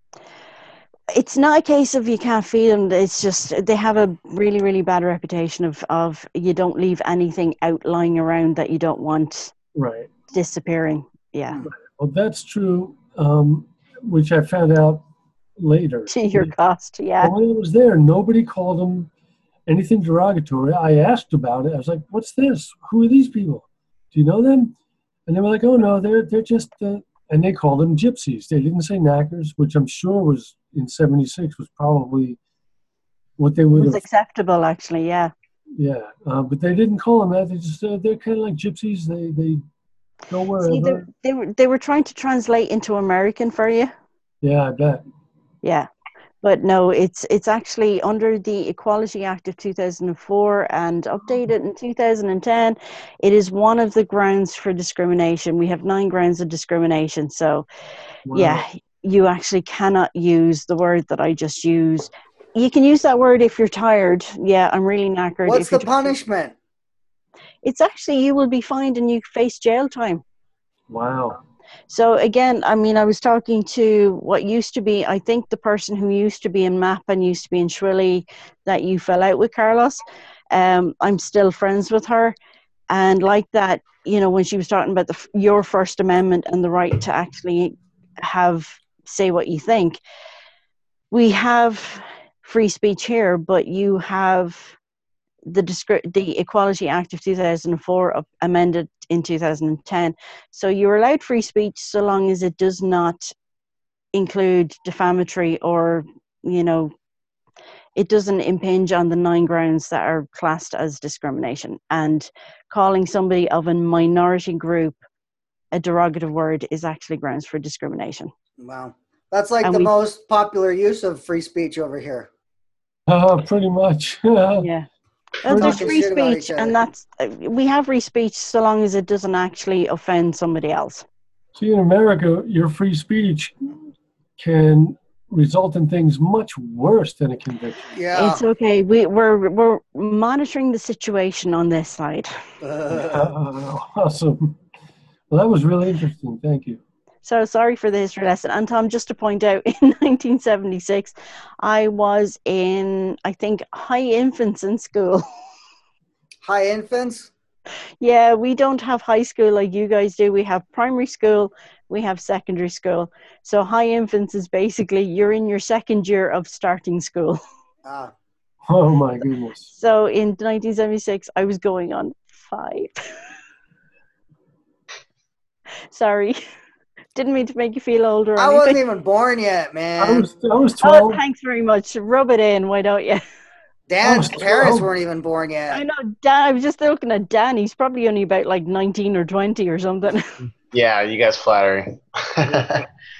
It's not a case of you can't feed them. It's just they have a really, really bad reputation of, of you don't leave anything out lying around that you don't want Right. disappearing. Yeah, Well, that's true, um, which I found out later. to your cost. Yeah. But when I was there, nobody called them anything derogatory. I asked about it. I was like, "What's this? Who are these people? Do you know them?" And they were like, "Oh no, they're they're just," uh, and they called them gypsies. They didn't say knackers, which I'm sure was in seventy-six was probably what they It would was have. acceptable, actually. Yeah. Yeah, uh, but they didn't call them that. They just uh, they're kind of like gypsies. They they go See, they, wherever. they were they were trying to translate into American for you. Yeah, I bet. Yeah, but no, it's it's actually under the Equality Act of two thousand four and updated in two thousand ten. It is one of the grounds for discrimination. We have nine grounds of discrimination. So, Wow. yeah, you actually cannot use the word that I just used. You can use that word if you're tired. Yeah, I'm really knackered. What's if you're the tired. punishment? It's actually you will be fined and you face jail time. Wow. So again, I mean, I was talking to what used to be, I think the person who used to be in M A P and used to be in Shrilly that you fell out with, Carlos. Um, I'm still friends with her. And like that, you know, when she was talking about the your First Amendment and the right to actually have, say what you think, we have free speech here, but you have the discri- the Equality Act of two thousand four amended in two thousand ten. So you're allowed free speech so long as it does not include defamatory or, you know, it doesn't impinge on the nine grounds that are classed as discrimination. And calling somebody of a minority group a derogative word is actually grounds for discrimination. Wow. That's like And the we- most popular use of free speech over here. Uh, pretty much. Yeah. Well, there's Talking free shit about speech, each other. and that's uh, we have free speech so long as it doesn't actually offend somebody else. See, in America, your free speech can result in things much worse than a conviction. Yeah. It's okay. We, we're we're monitoring the situation on this side. Uh, Uh, awesome. Well, that was really interesting. Thank you. So sorry for the history lesson. And Tom, just to point out, in nineteen seventy-six, I was in, I think, high infants in school. high infants. Yeah, we don't have high school like you guys do. We have primary school, we have secondary school. So high infants is basically you're in your second year of starting school. Ah. Oh my goodness. So in nineteen seventy-six, I was going on five. Sorry. Didn't mean to make you feel older. Or I anything. wasn't even born yet, I man. was I was Oh, twelve. thanks very much. Rub it in, why don't you? Dan's I was parents twelve. weren't even born yet. I know, Dan. I was just looking at Dan. He's probably only about like nineteen or twenty or something. Yeah, you guys flattering. I'm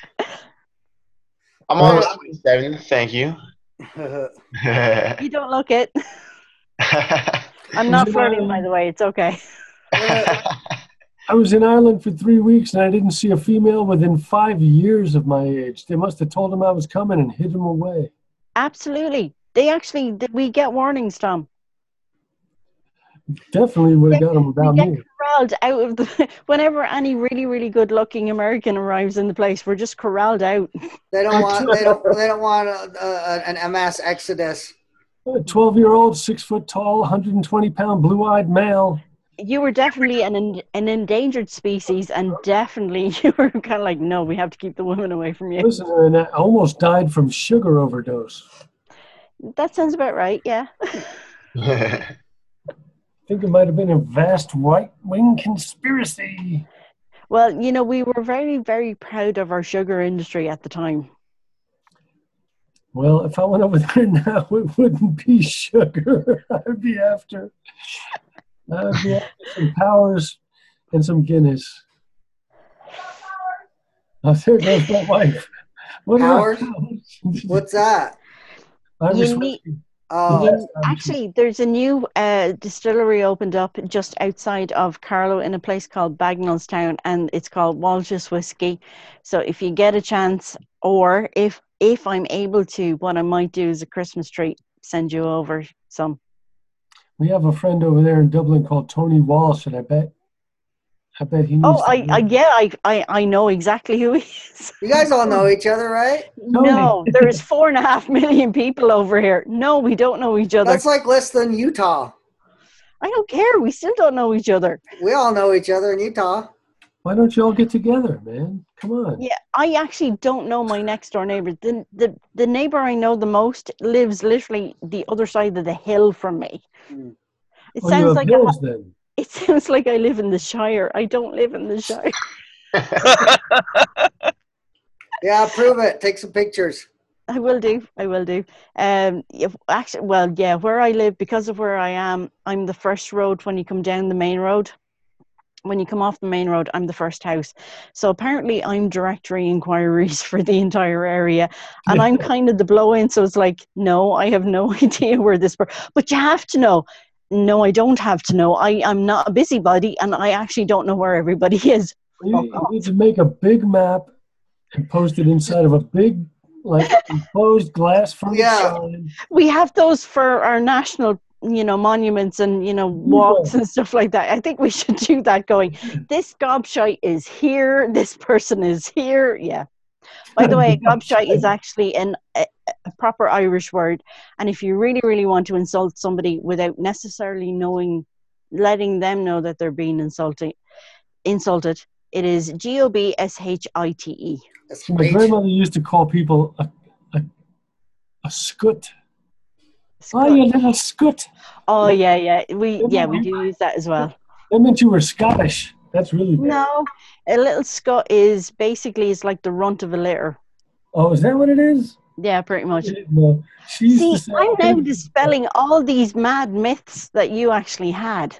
almost twenty-seven. Thank you. You don't look it. I'm not flirting, by the way. It's okay. I was in Ireland for three weeks and I didn't see a female within five years of my age. They must have told him I was coming and hid him away. Absolutely. They actually, we get warnings, Tom. Definitely would have got him without We get me. corralled out of the. Whenever any really, really good-looking American arrives in the place, we're just corralled out. They don't want. They don't. They don't want a, a, an mass exodus. A twelve-year-old, six foot tall, one hundred twenty pound, blue-eyed male. You were definitely an an endangered species, and definitely you were kind of like, no, we have to keep the women away from you. Listen, and I almost died from sugar overdose. That sounds about right. Yeah. think it might have been a vast right-wing conspiracy. Well, you know, we were very, very proud of our sugar industry at the time. Well, if I went over there now, it wouldn't be sugar. I'd be after, I'd be after some Powers and some Guinness. Oh, there goes my wife. What Powers? What's that? Irish You need- whiskey. Oh, You- actually, there's a new uh, distillery opened up just outside of Carlow in a place called Bagnallstown, and it's called Walsh's Whiskey. So if you get a chance, or if if I'm able to, what I might do is a Christmas treat, send you over some. We have a friend over there in Dublin called Tony Walsh, and I bet, I bet he. Oh, needs to I, be- I yeah, I, I I know exactly who he is. you guys all know each other, right? No, there's four and a half million people over here. No, we don't know each other. That's like less than Utah. I don't care. We still don't know each other. We all know each other in Utah. Why don't you all get together, man? Come on. Yeah, I actually don't know my next door neighbor. The, the the neighbor I know the most lives literally the other side of the hill from me. Hmm. It Oh, you sounds have like hills I, then. it sounds like I live in the Shire. I don't live in the Shire. Yeah, prove it. Take some pictures. I will do. I will do. Um, if, actually, well, yeah, where I live, because of where I am, I'm the first road when you come down the main road. When you come off the main road, I'm the first house. So apparently I'm directory inquiries for the entire area. And I'm kind of the blow-in. So it's like, no, I have no idea where this... Per- but you have to know. No, I don't have to know. I, I'm not a busybody, and I actually don't know where everybody is. You, you need to make a big map and post it inside of a big, like, enclosed glass front Yeah. sign. We have those for our national, you know, monuments and, you know, walks and stuff like that. I think we should do that going, this gobshite is here, this person is here. Yeah. By the way, gobshite is actually an, a, a proper Irish word. And if you really, really want to insult somebody without necessarily knowing, letting them know that they're being insulting, insulted, it is G O B S H I T E. That's My great. grandmother used to call people a, a, a scoot. Oh, Scut. you little scoot. Oh, yeah, yeah. We, yeah, we do use that as well. That meant you were Scottish. That's really bad. No, a little scut is basically it's like the runt of a litter. Oh, is that what it is? Yeah, pretty much. No. She used See, to say, I'm okay, now dispelling all these mad myths that you actually had.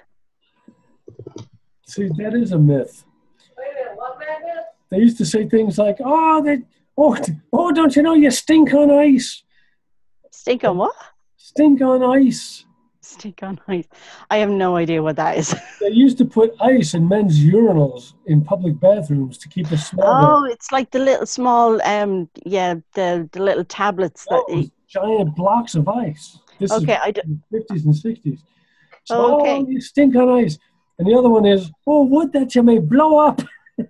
see, that is a myth. They used to say things like, "Oh, they, oh, oh, don't you know you stink on ice? Stink on what? Stink on ice." Stink on ice. I have no idea what that is. They used to put ice in men's urinals in public bathrooms to keep the smell. Oh, it's like the little small, um, yeah, the the little tablets that. Those giant blocks of ice. This Okay, is I d- in the fifties and sixties. So, Okay. oh, you stink on ice. And the other one is, oh, wood that you may blow up.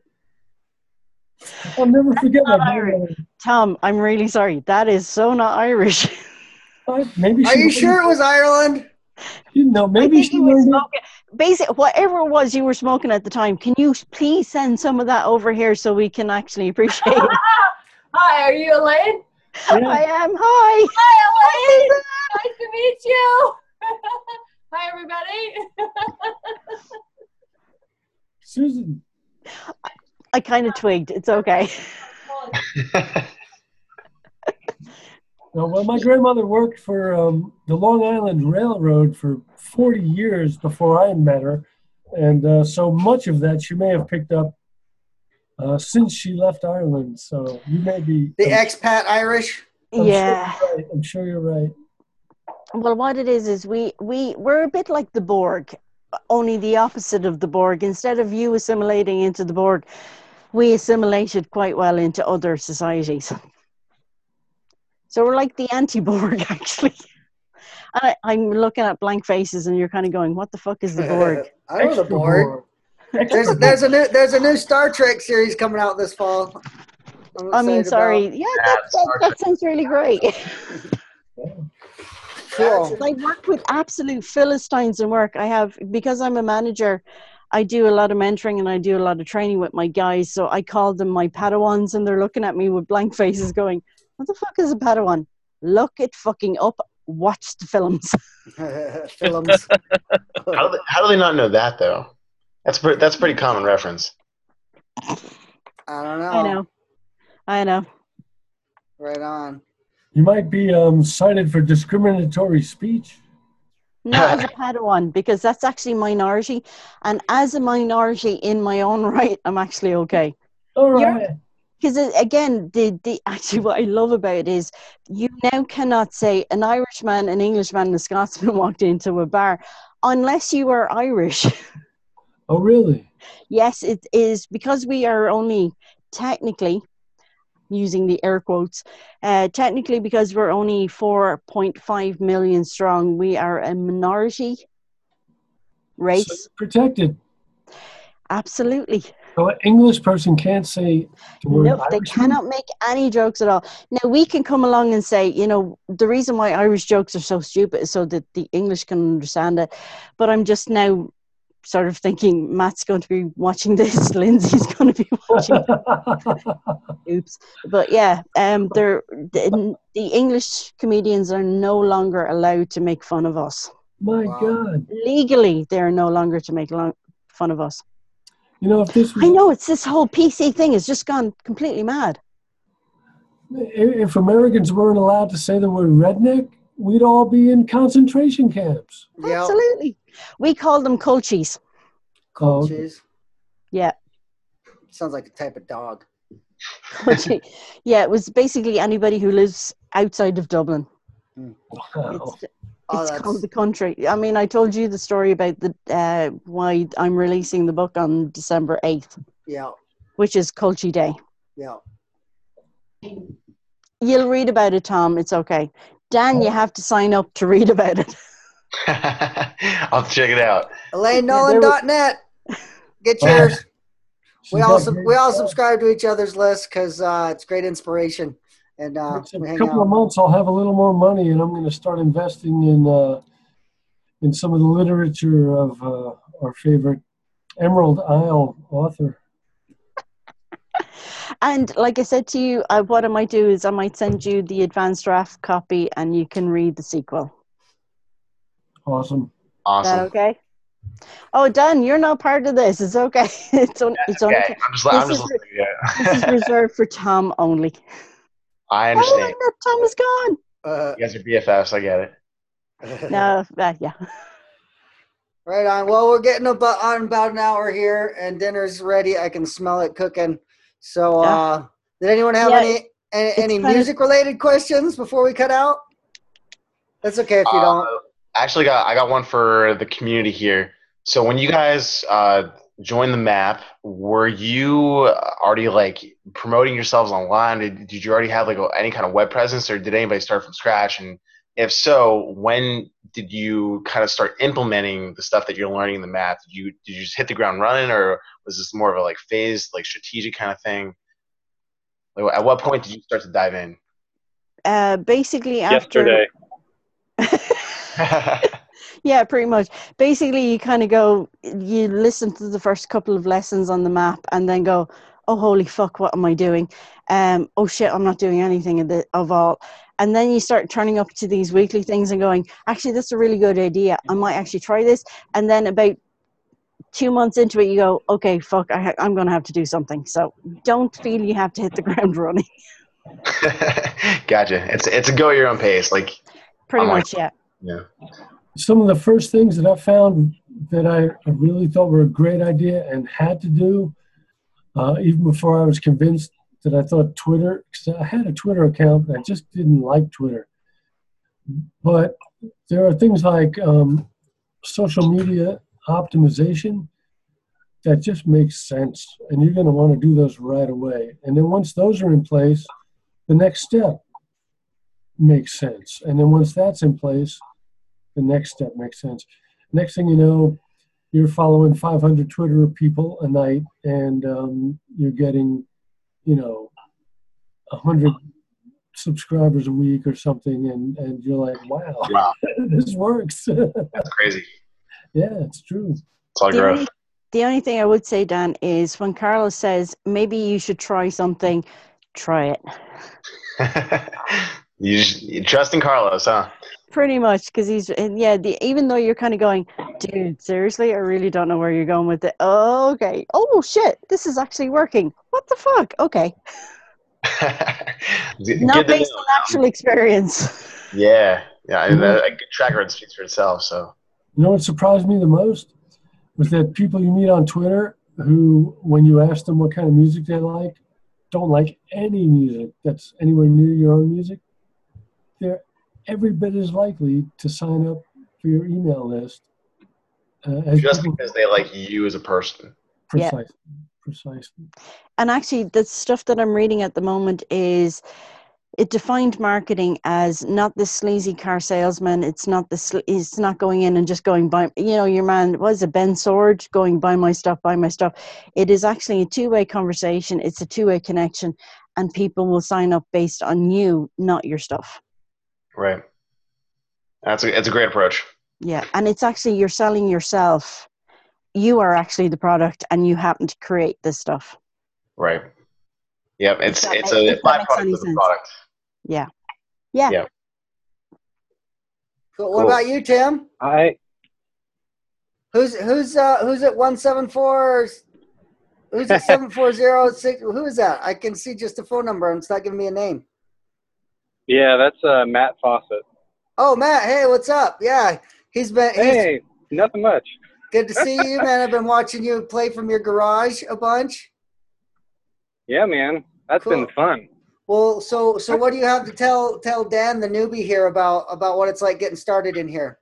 I'll never forget not that. Irish. Tom, I'm really sorry. That is so not Irish. Maybe Are she you learned- sure it was Ireland? You know, I maybe think she you were learned it. smoking. Basically, whatever it was you were smoking at the time, can you please send some of that over here so we can actually appreciate it? Hi, are you Elaine? Yeah. I am. Hi. Hi, Elaine. Nice to meet you. Hi, everybody. Susan. I kind of twigged. It's okay. No, well, my grandmother worked for um, the Long Island Railroad for forty years before I met her. And uh, so much of that she may have picked up uh, since she left Ireland. So you may be. The I'm, expat Irish? I'm Yeah. Sure you're right. I'm sure you're right. Well, what it is is we we we're a bit like the Borg, only the opposite of the Borg. Instead of you assimilating into the Borg, we assimilated quite well into other societies. So we're like the anti-Borg, actually. And I, I'm looking at blank faces, and you're kind of going, "What the fuck is the Borg?" I know the Extra board. Borg. There's there's a new there's a new Star Trek series coming out this fall. I'm I mean, excited sorry. about. Yeah, that, that, that sounds really great. Cool. I work with absolute Philistines in work. I have, because I'm a manager, I do a lot of mentoring and I do a lot of training with my guys. So I call them my Padawans, and they're looking at me with blank faces going, what the fuck is a Padawan? Look it fucking up. watch the films. Films. How do they, how do they not know that though? That's pre- that's a pretty common reference. I don't know. I know. I know. Right on. You might be um, cited for discriminatory speech. Not as a Padawan, because that's actually minority. And as a minority in my own right, I'm actually okay. All right. Because again, the, the actually what I love about it is you now cannot say an Irishman, an Englishman, and a Scotsman walked into a bar unless you are Irish. Oh, really? Yes, it is, because we are only technically, using the air quotes, uh, technically because we're only four point five million strong, we are a minority race. So protected. Absolutely. So an English person can't say the word Nope, they Irishman? cannot make any jokes at all. Now, we can come along and say, you know, the reason why Irish jokes are so stupid is so that the English can understand it. But I'm just now sort of thinking Matt's going to be watching this, Lindsay's going to be watching this. Oops. But yeah, um, they're, the, the English comedians are no longer allowed to make fun of us. My Wow. God. Legally, they're no longer to make lo- fun of us. You know, if this was, I know, it's this whole P C thing has just gone completely mad. if Americans weren't allowed to say the word redneck, we'd all be in concentration camps. Yep. Absolutely. We call them culchies. Oh, Culchies. Yeah. Sounds like a type of dog. Culchie. Yeah, it was basically anybody who lives outside of Dublin. wow. It's, Oh, it's that's- called the country. I mean, I told you the story about the uh, why I'm releasing the book on December eighth, Yeah. which is Culchie Day. Yeah. You'll read about it, Tom. It's okay. Dan, you have to sign up to read about it. I'll check it out. Elaine Yeah, Nolan dot net. Get yours. We She's all got sub- great we all stuff. subscribe to each other's list because uh, it's great inspiration, and uh, Next we hang couple of out. months, I'll have a little more money, and I'm going to start investing in uh, in some of the literature of uh, our favorite Emerald Isle author. And like I said to you, uh, what I might do is I might send you the advanced draft copy and you can read the sequel. Awesome. Is Awesome. that okay? Oh, Dan, you're not part of this. It's okay. It's, on, it's only, Okay, I'm just, I'm this, just is, listening. Yeah. this is reserved for Tom only. I Oh, understand. no, Tom is gone. Uh, You guys are B F Fs. I get it. No, uh, yeah. Right on. Well, we're getting about on about an hour here, and dinner's ready. I can smell it cooking. So, uh, did anyone have Yeah, any any, it's any kind of- music related questions before we cut out? That's okay if you Uh, don't. I actually got I got one for the community here. So when you guys uh, joined the map, were you already like promoting yourselves online? Did, did you already have like any kind of web presence, or did anybody start from scratch? And if so, when did you kind of start implementing the stuff that you're learning in the map? Did you did you just hit the ground running, or was this more of a like phased, like strategic kind of thing? Like, at what point did you start to dive in? Uh, basically, after. Yesterday. Yeah, pretty much. Basically, you kind of go, you listen to the first couple of lessons on the map and then go, oh, holy fuck, what am I doing? Um, oh, shit, I'm not doing anything of, the, of all. And then you start turning up to these weekly things and going, actually, that's a really good idea. I might actually try this. And then about two months into it, you go, okay, fuck, I ha- I'm going to have to do something. So don't feel you have to hit the ground running. Gotcha. It's it's a go at your own pace. Like Pretty I'm like- much, yeah. yeah. Some of the first things that I found that I really thought were a great idea and had to do, uh, even before I was convinced that I thought Twitter, because I had a Twitter account, and I just didn't like Twitter. But there are things like um, social media optimization that just makes sense, and you're going to want to do those right away. And then once those are in place, the next step makes sense. And then once that's in place, the next step makes sense. Next thing you know, you're following five hundred Twitter people a night, and um, you're getting, you know, one hundred subscribers a week or something, and, and you're like, wow, Wow. this works. That's crazy. Yeah, it's true. It's all The growth. only, the only thing I would say, Dan, is when Carlos says, maybe you should try something, try it. you, just, you trust in Carlos, huh? pretty much, because he's and yeah. The even though you're kind of going, dude, seriously, I really don't know where you're going with it. Oh, okay. Oh shit, this is actually working. What the fuck? Okay. Not Good to based know. on actual experience. Yeah, yeah. I, You know- a good track record speaks for itself. So You know what surprised me the most was that people you meet on Twitter who, when you ask them what kind of music they like, don't like any music that's anywhere near your own music. They're every bit as likely to sign up for your email list uh, as just people. because they like you as a person. Yeah. Precisely. Precisely. And actually, the stuff that I'm reading at the moment is it defined marketing as not the sleazy car salesman. It's not the sl- it's not going in and just going by, you know, your man, was it Ben Sword going buy my stuff, buy my stuff. It is actually a two-way conversation. It's a two-way connection, and people will sign up based on you, not your stuff. Right. That's a it's a great approach. Yeah, and it's actually you're selling yourself. You are actually the product, and you happen to create this stuff. Right. Yep. It's that it's ma- a if that makes byproduct any of the sense. product. Yeah. Yeah. Yeah. Cool. What Cool. about you, Tim? I Who's who's uh who's at one seven four? Who's at seven four zero six? Who is that? I can see just a phone number and it's not giving me a name. yeah, that's uh, Matt Fawcett. Oh, Matt. Hey, what's up? Yeah, he's been. He's, Hey, nothing much. Good to see you, man. I've been watching you play from your garage a bunch. Yeah, man, that's Cool. been fun. Well, so so what do you have to tell tell Dan the newbie here about about what it's like getting started in here?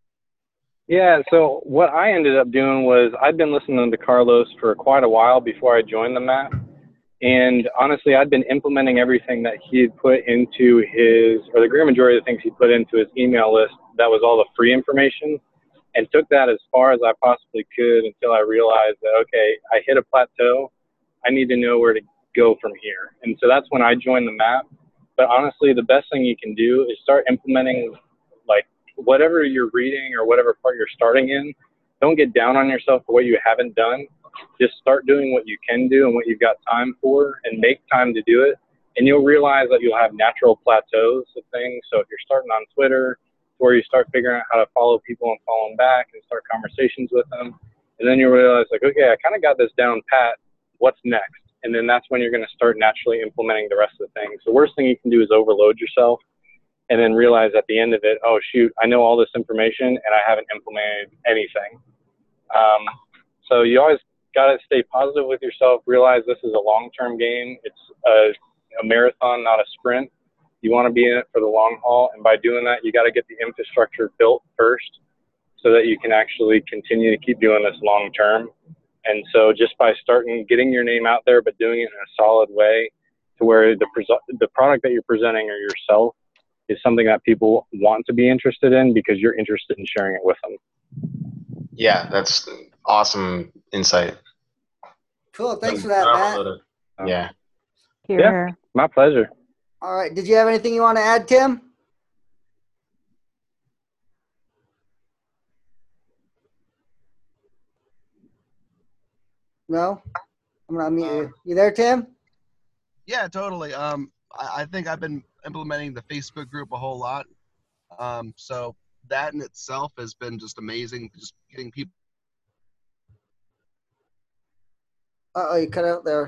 Yeah, so what I ended up doing was I'd been listening to Carlos for quite a while before I joined the Matt. And honestly, I'd been implementing everything that he had put into his, or the great majority of the things he put into his email list that was all the free information, and took that as far as I possibly could until I realized that, okay, I hit a plateau. I need to know where to go from here. And so that's when I joined the map. But honestly, the best thing you can do is start implementing, like, whatever you're reading or whatever part you're starting in. Don't get down on yourself for what you haven't done. Just start doing what you can do and what you've got time for, and make time to do it. And you'll realize that you'll have natural plateaus of things. So if you're starting on Twitter, where you start figuring out how to follow people and follow them back and start conversations with them, and then you realize, like, okay, I kind of got this down pat. What's next? And then that's when you're going to start naturally implementing the rest of the things. The worst thing you can do is overload yourself and then realize at the end of it, oh, shoot, I know all this information and I haven't implemented anything. Um, so you always got to stay positive with yourself. Realize this is a long-term game. It's a, a marathon, not a sprint. You want to be in it for the long haul. And by doing that, you got to get the infrastructure built first so that you can actually continue to keep doing this long-term. And so just by starting, getting your name out there, but doing it in a solid way to where the, the product that you're presenting or yourself is something that people want to be interested in because you're interested in sharing it with them. Yeah, that's awesome insight. Cool. Thanks for that, Matt. Yeah. Here, Yeah. here. My pleasure. All right. Did you have anything you want to add, Tim? No? I'm going to unmute you. You there, Tim? Yeah, totally. Um, I, I think I've been implementing the Facebook group a whole lot. Um, so that in itself has been just amazing. Just getting people. Uh-oh, you cut out there.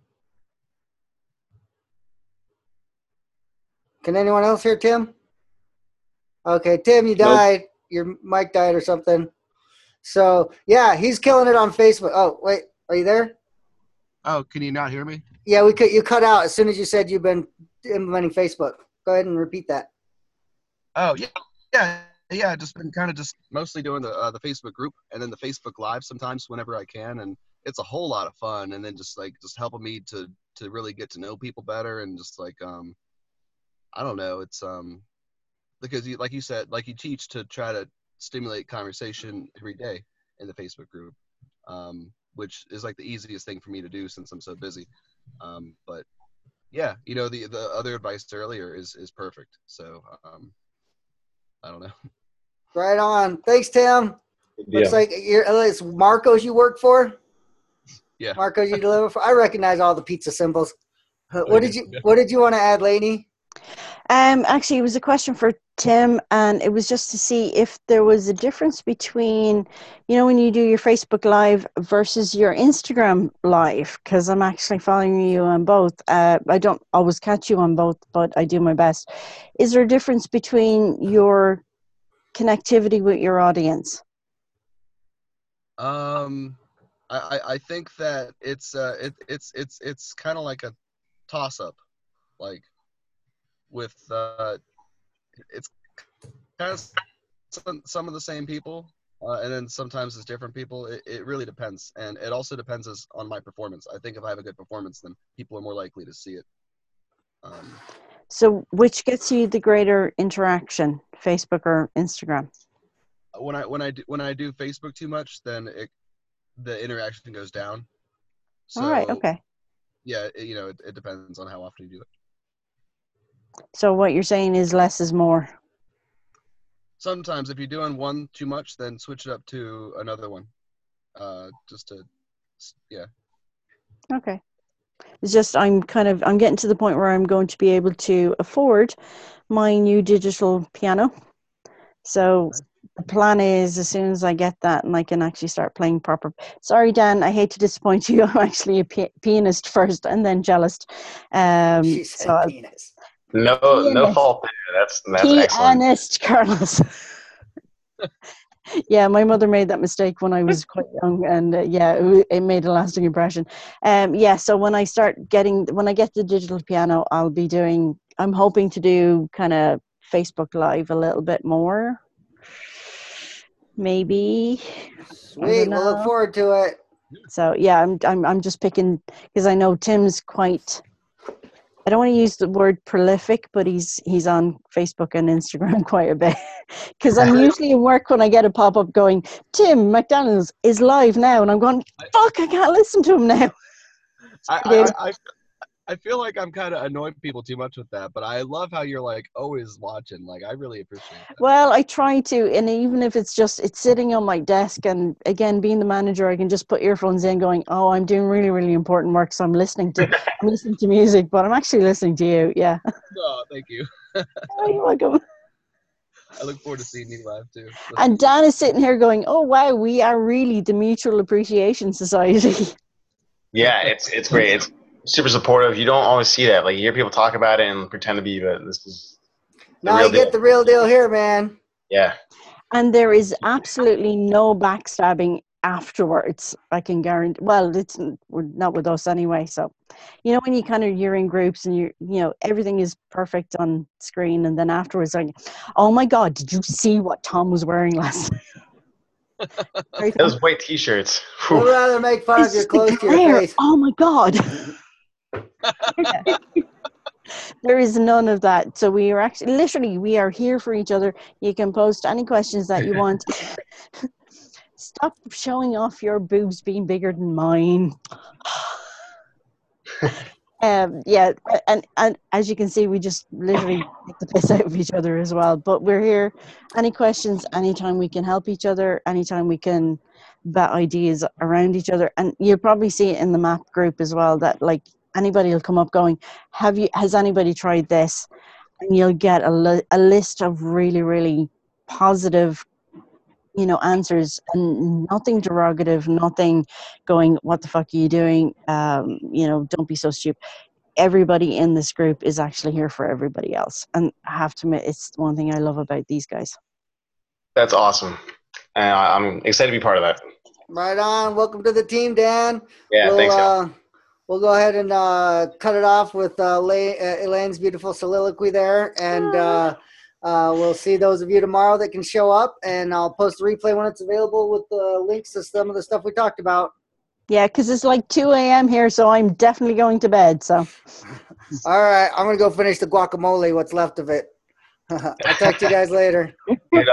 Can anyone else hear Tim? Okay, Tim, you died. Nope. Your mic died or something. So, yeah, he's killing it on Facebook. Oh, wait, are you there? Oh, can you not hear me? Yeah, we could. You cut out as soon as you said you've been implementing Facebook. Go ahead and repeat that. Oh, yeah, yeah, yeah. Just been kind of just mostly doing the uh, the Facebook group and then the Facebook Live sometimes whenever I can, and it's a whole lot of fun. And then just like just helping me to to really get to know people better, and just like um, I don't know, it's um, because you, like you said, like you teach to try to stimulate conversation every day in the Facebook group, um, which is like the easiest thing for me to do since I'm so busy. Um, but yeah, you know, the the other advice earlier is is perfect. So um, I don't know. Right on. Thanks, Tim. Yeah. Looks like you're, it's Marco's you work for. Yeah. Marco's you deliver for. I recognize all the pizza symbols. What did you What did you want to add, Lainey? Um, actually, it was a question for Tim, and it was just to see if there was a difference between, you know, when you do your Facebook Live versus your Instagram Live, because I'm actually following you on both. Uh, I don't always catch you on both, but I do my best. Is there a difference between your connectivity with your audience? Um, I, I I think that it's uh it, it's it's it's kind of like a toss up, like with uh it's kind of some, some of the same people, uh, and then sometimes it's different people. It, it really depends, and it also depends as, on my performance. I think if I have a good performance, then people are more likely to see it. Um, So which gets you the greater interaction, Facebook or Instagram? when I when I do, when I do Facebook too much, then it the interaction goes down. So, All right, okay. Yeah, it, you know, it, it depends on how often you do it. So what you're saying is less is more. Sometimes if you're doing one too much, then switch it up to another one. Uh, just to, yeah. Okay. It's just I'm kind of I'm getting to the point where I'm going to be able to afford my new digital piano. So the plan is as soon as I get that and I can actually start playing proper. Sorry, Dan, I hate to disappoint you. I'm actually a pi- pianist first and then cellist. Um, She said so penis. No, Pianist. no fault there. That's that's excellent. Pianist, Carlos. Yeah, my mother made that mistake when I was quite young, and uh, yeah, it, it made a lasting impression. Um, yeah, so when I start getting, when I get the digital piano, I'll be doing. I'm hoping to do kind of Facebook Live a little bit more, maybe. Sweet. We'll look forward to it. So yeah, I'm I'm I'm just picking because I know Tim's quite. I don't want to use the word prolific, but he's he's on Facebook and Instagram quite a bit. Because I'm usually in work when I get a pop-up going, Tim McDonald's is live now. And I'm going, fuck, I can't listen to him now. I, I, I, I feel like I'm kind of annoying people too much with that, but I love how you're like always watching. Like, I really appreciate that. Well, I try to, and even if it's just, it's sitting on my desk, and again, being the manager, I can just put earphones in going, oh, I'm doing really, really important work, so I'm listening to, I'm listening to music, but I'm actually listening to you, yeah. Oh, thank you. Oh, you're welcome. I look forward to seeing you live too. And Dan is sitting here going, oh, wow, we are really the Mutual Appreciation Society. Yeah, it's it's great. It's super supportive. You don't always see that. Like, you hear people talk about it and pretend to be, but this is the now real you get deal. the real deal here, man. Yeah. And there is absolutely no backstabbing afterwards. I can guarantee. Well, it's not with us anyway. So, you know, when you kind of you're in groups and you you know everything is perfect on screen, and then afterwards, like, oh my God, did you see what Tom was wearing last night? Those white T-shirts. We'd rather make fun of your clothes to your glare. face. Oh my God. There is none of that. So we are actually, literally, we are here for each other. You can post any questions that you want. Stop showing off your boobs being bigger than mine. um, yeah, and, and as you can see, we just literally take the piss out of each other as well. But we're here. Any questions, anytime we can help each other, anytime we can bat ideas around each other. And you'll probably see it in the map group as well, that like anybody will come up going, have you, has anybody tried this? And you'll get a, li- a list of really, really positive, you know, answers, and nothing derogative, nothing going, what the fuck are you doing? Um, you know, don't be so stupid. Everybody in this group is actually here for everybody else. And I have to admit, it's one thing I love about these guys. That's awesome. And I, I'm excited to be part of that. Right on. Welcome to the team, Dan. Yeah, we'll, thanks, uh, we'll go ahead and uh, cut it off with uh, Le- uh, Elaine's beautiful soliloquy there. And uh, uh, we'll see those of you tomorrow that can show up. And I'll post a replay when it's available with the links to some of the stuff we talked about. Yeah, because it's like two a.m. here, so I'm definitely going to bed. So, all right, I'm going to go finish the guacamole, what's left of it. I'll talk to you guys later.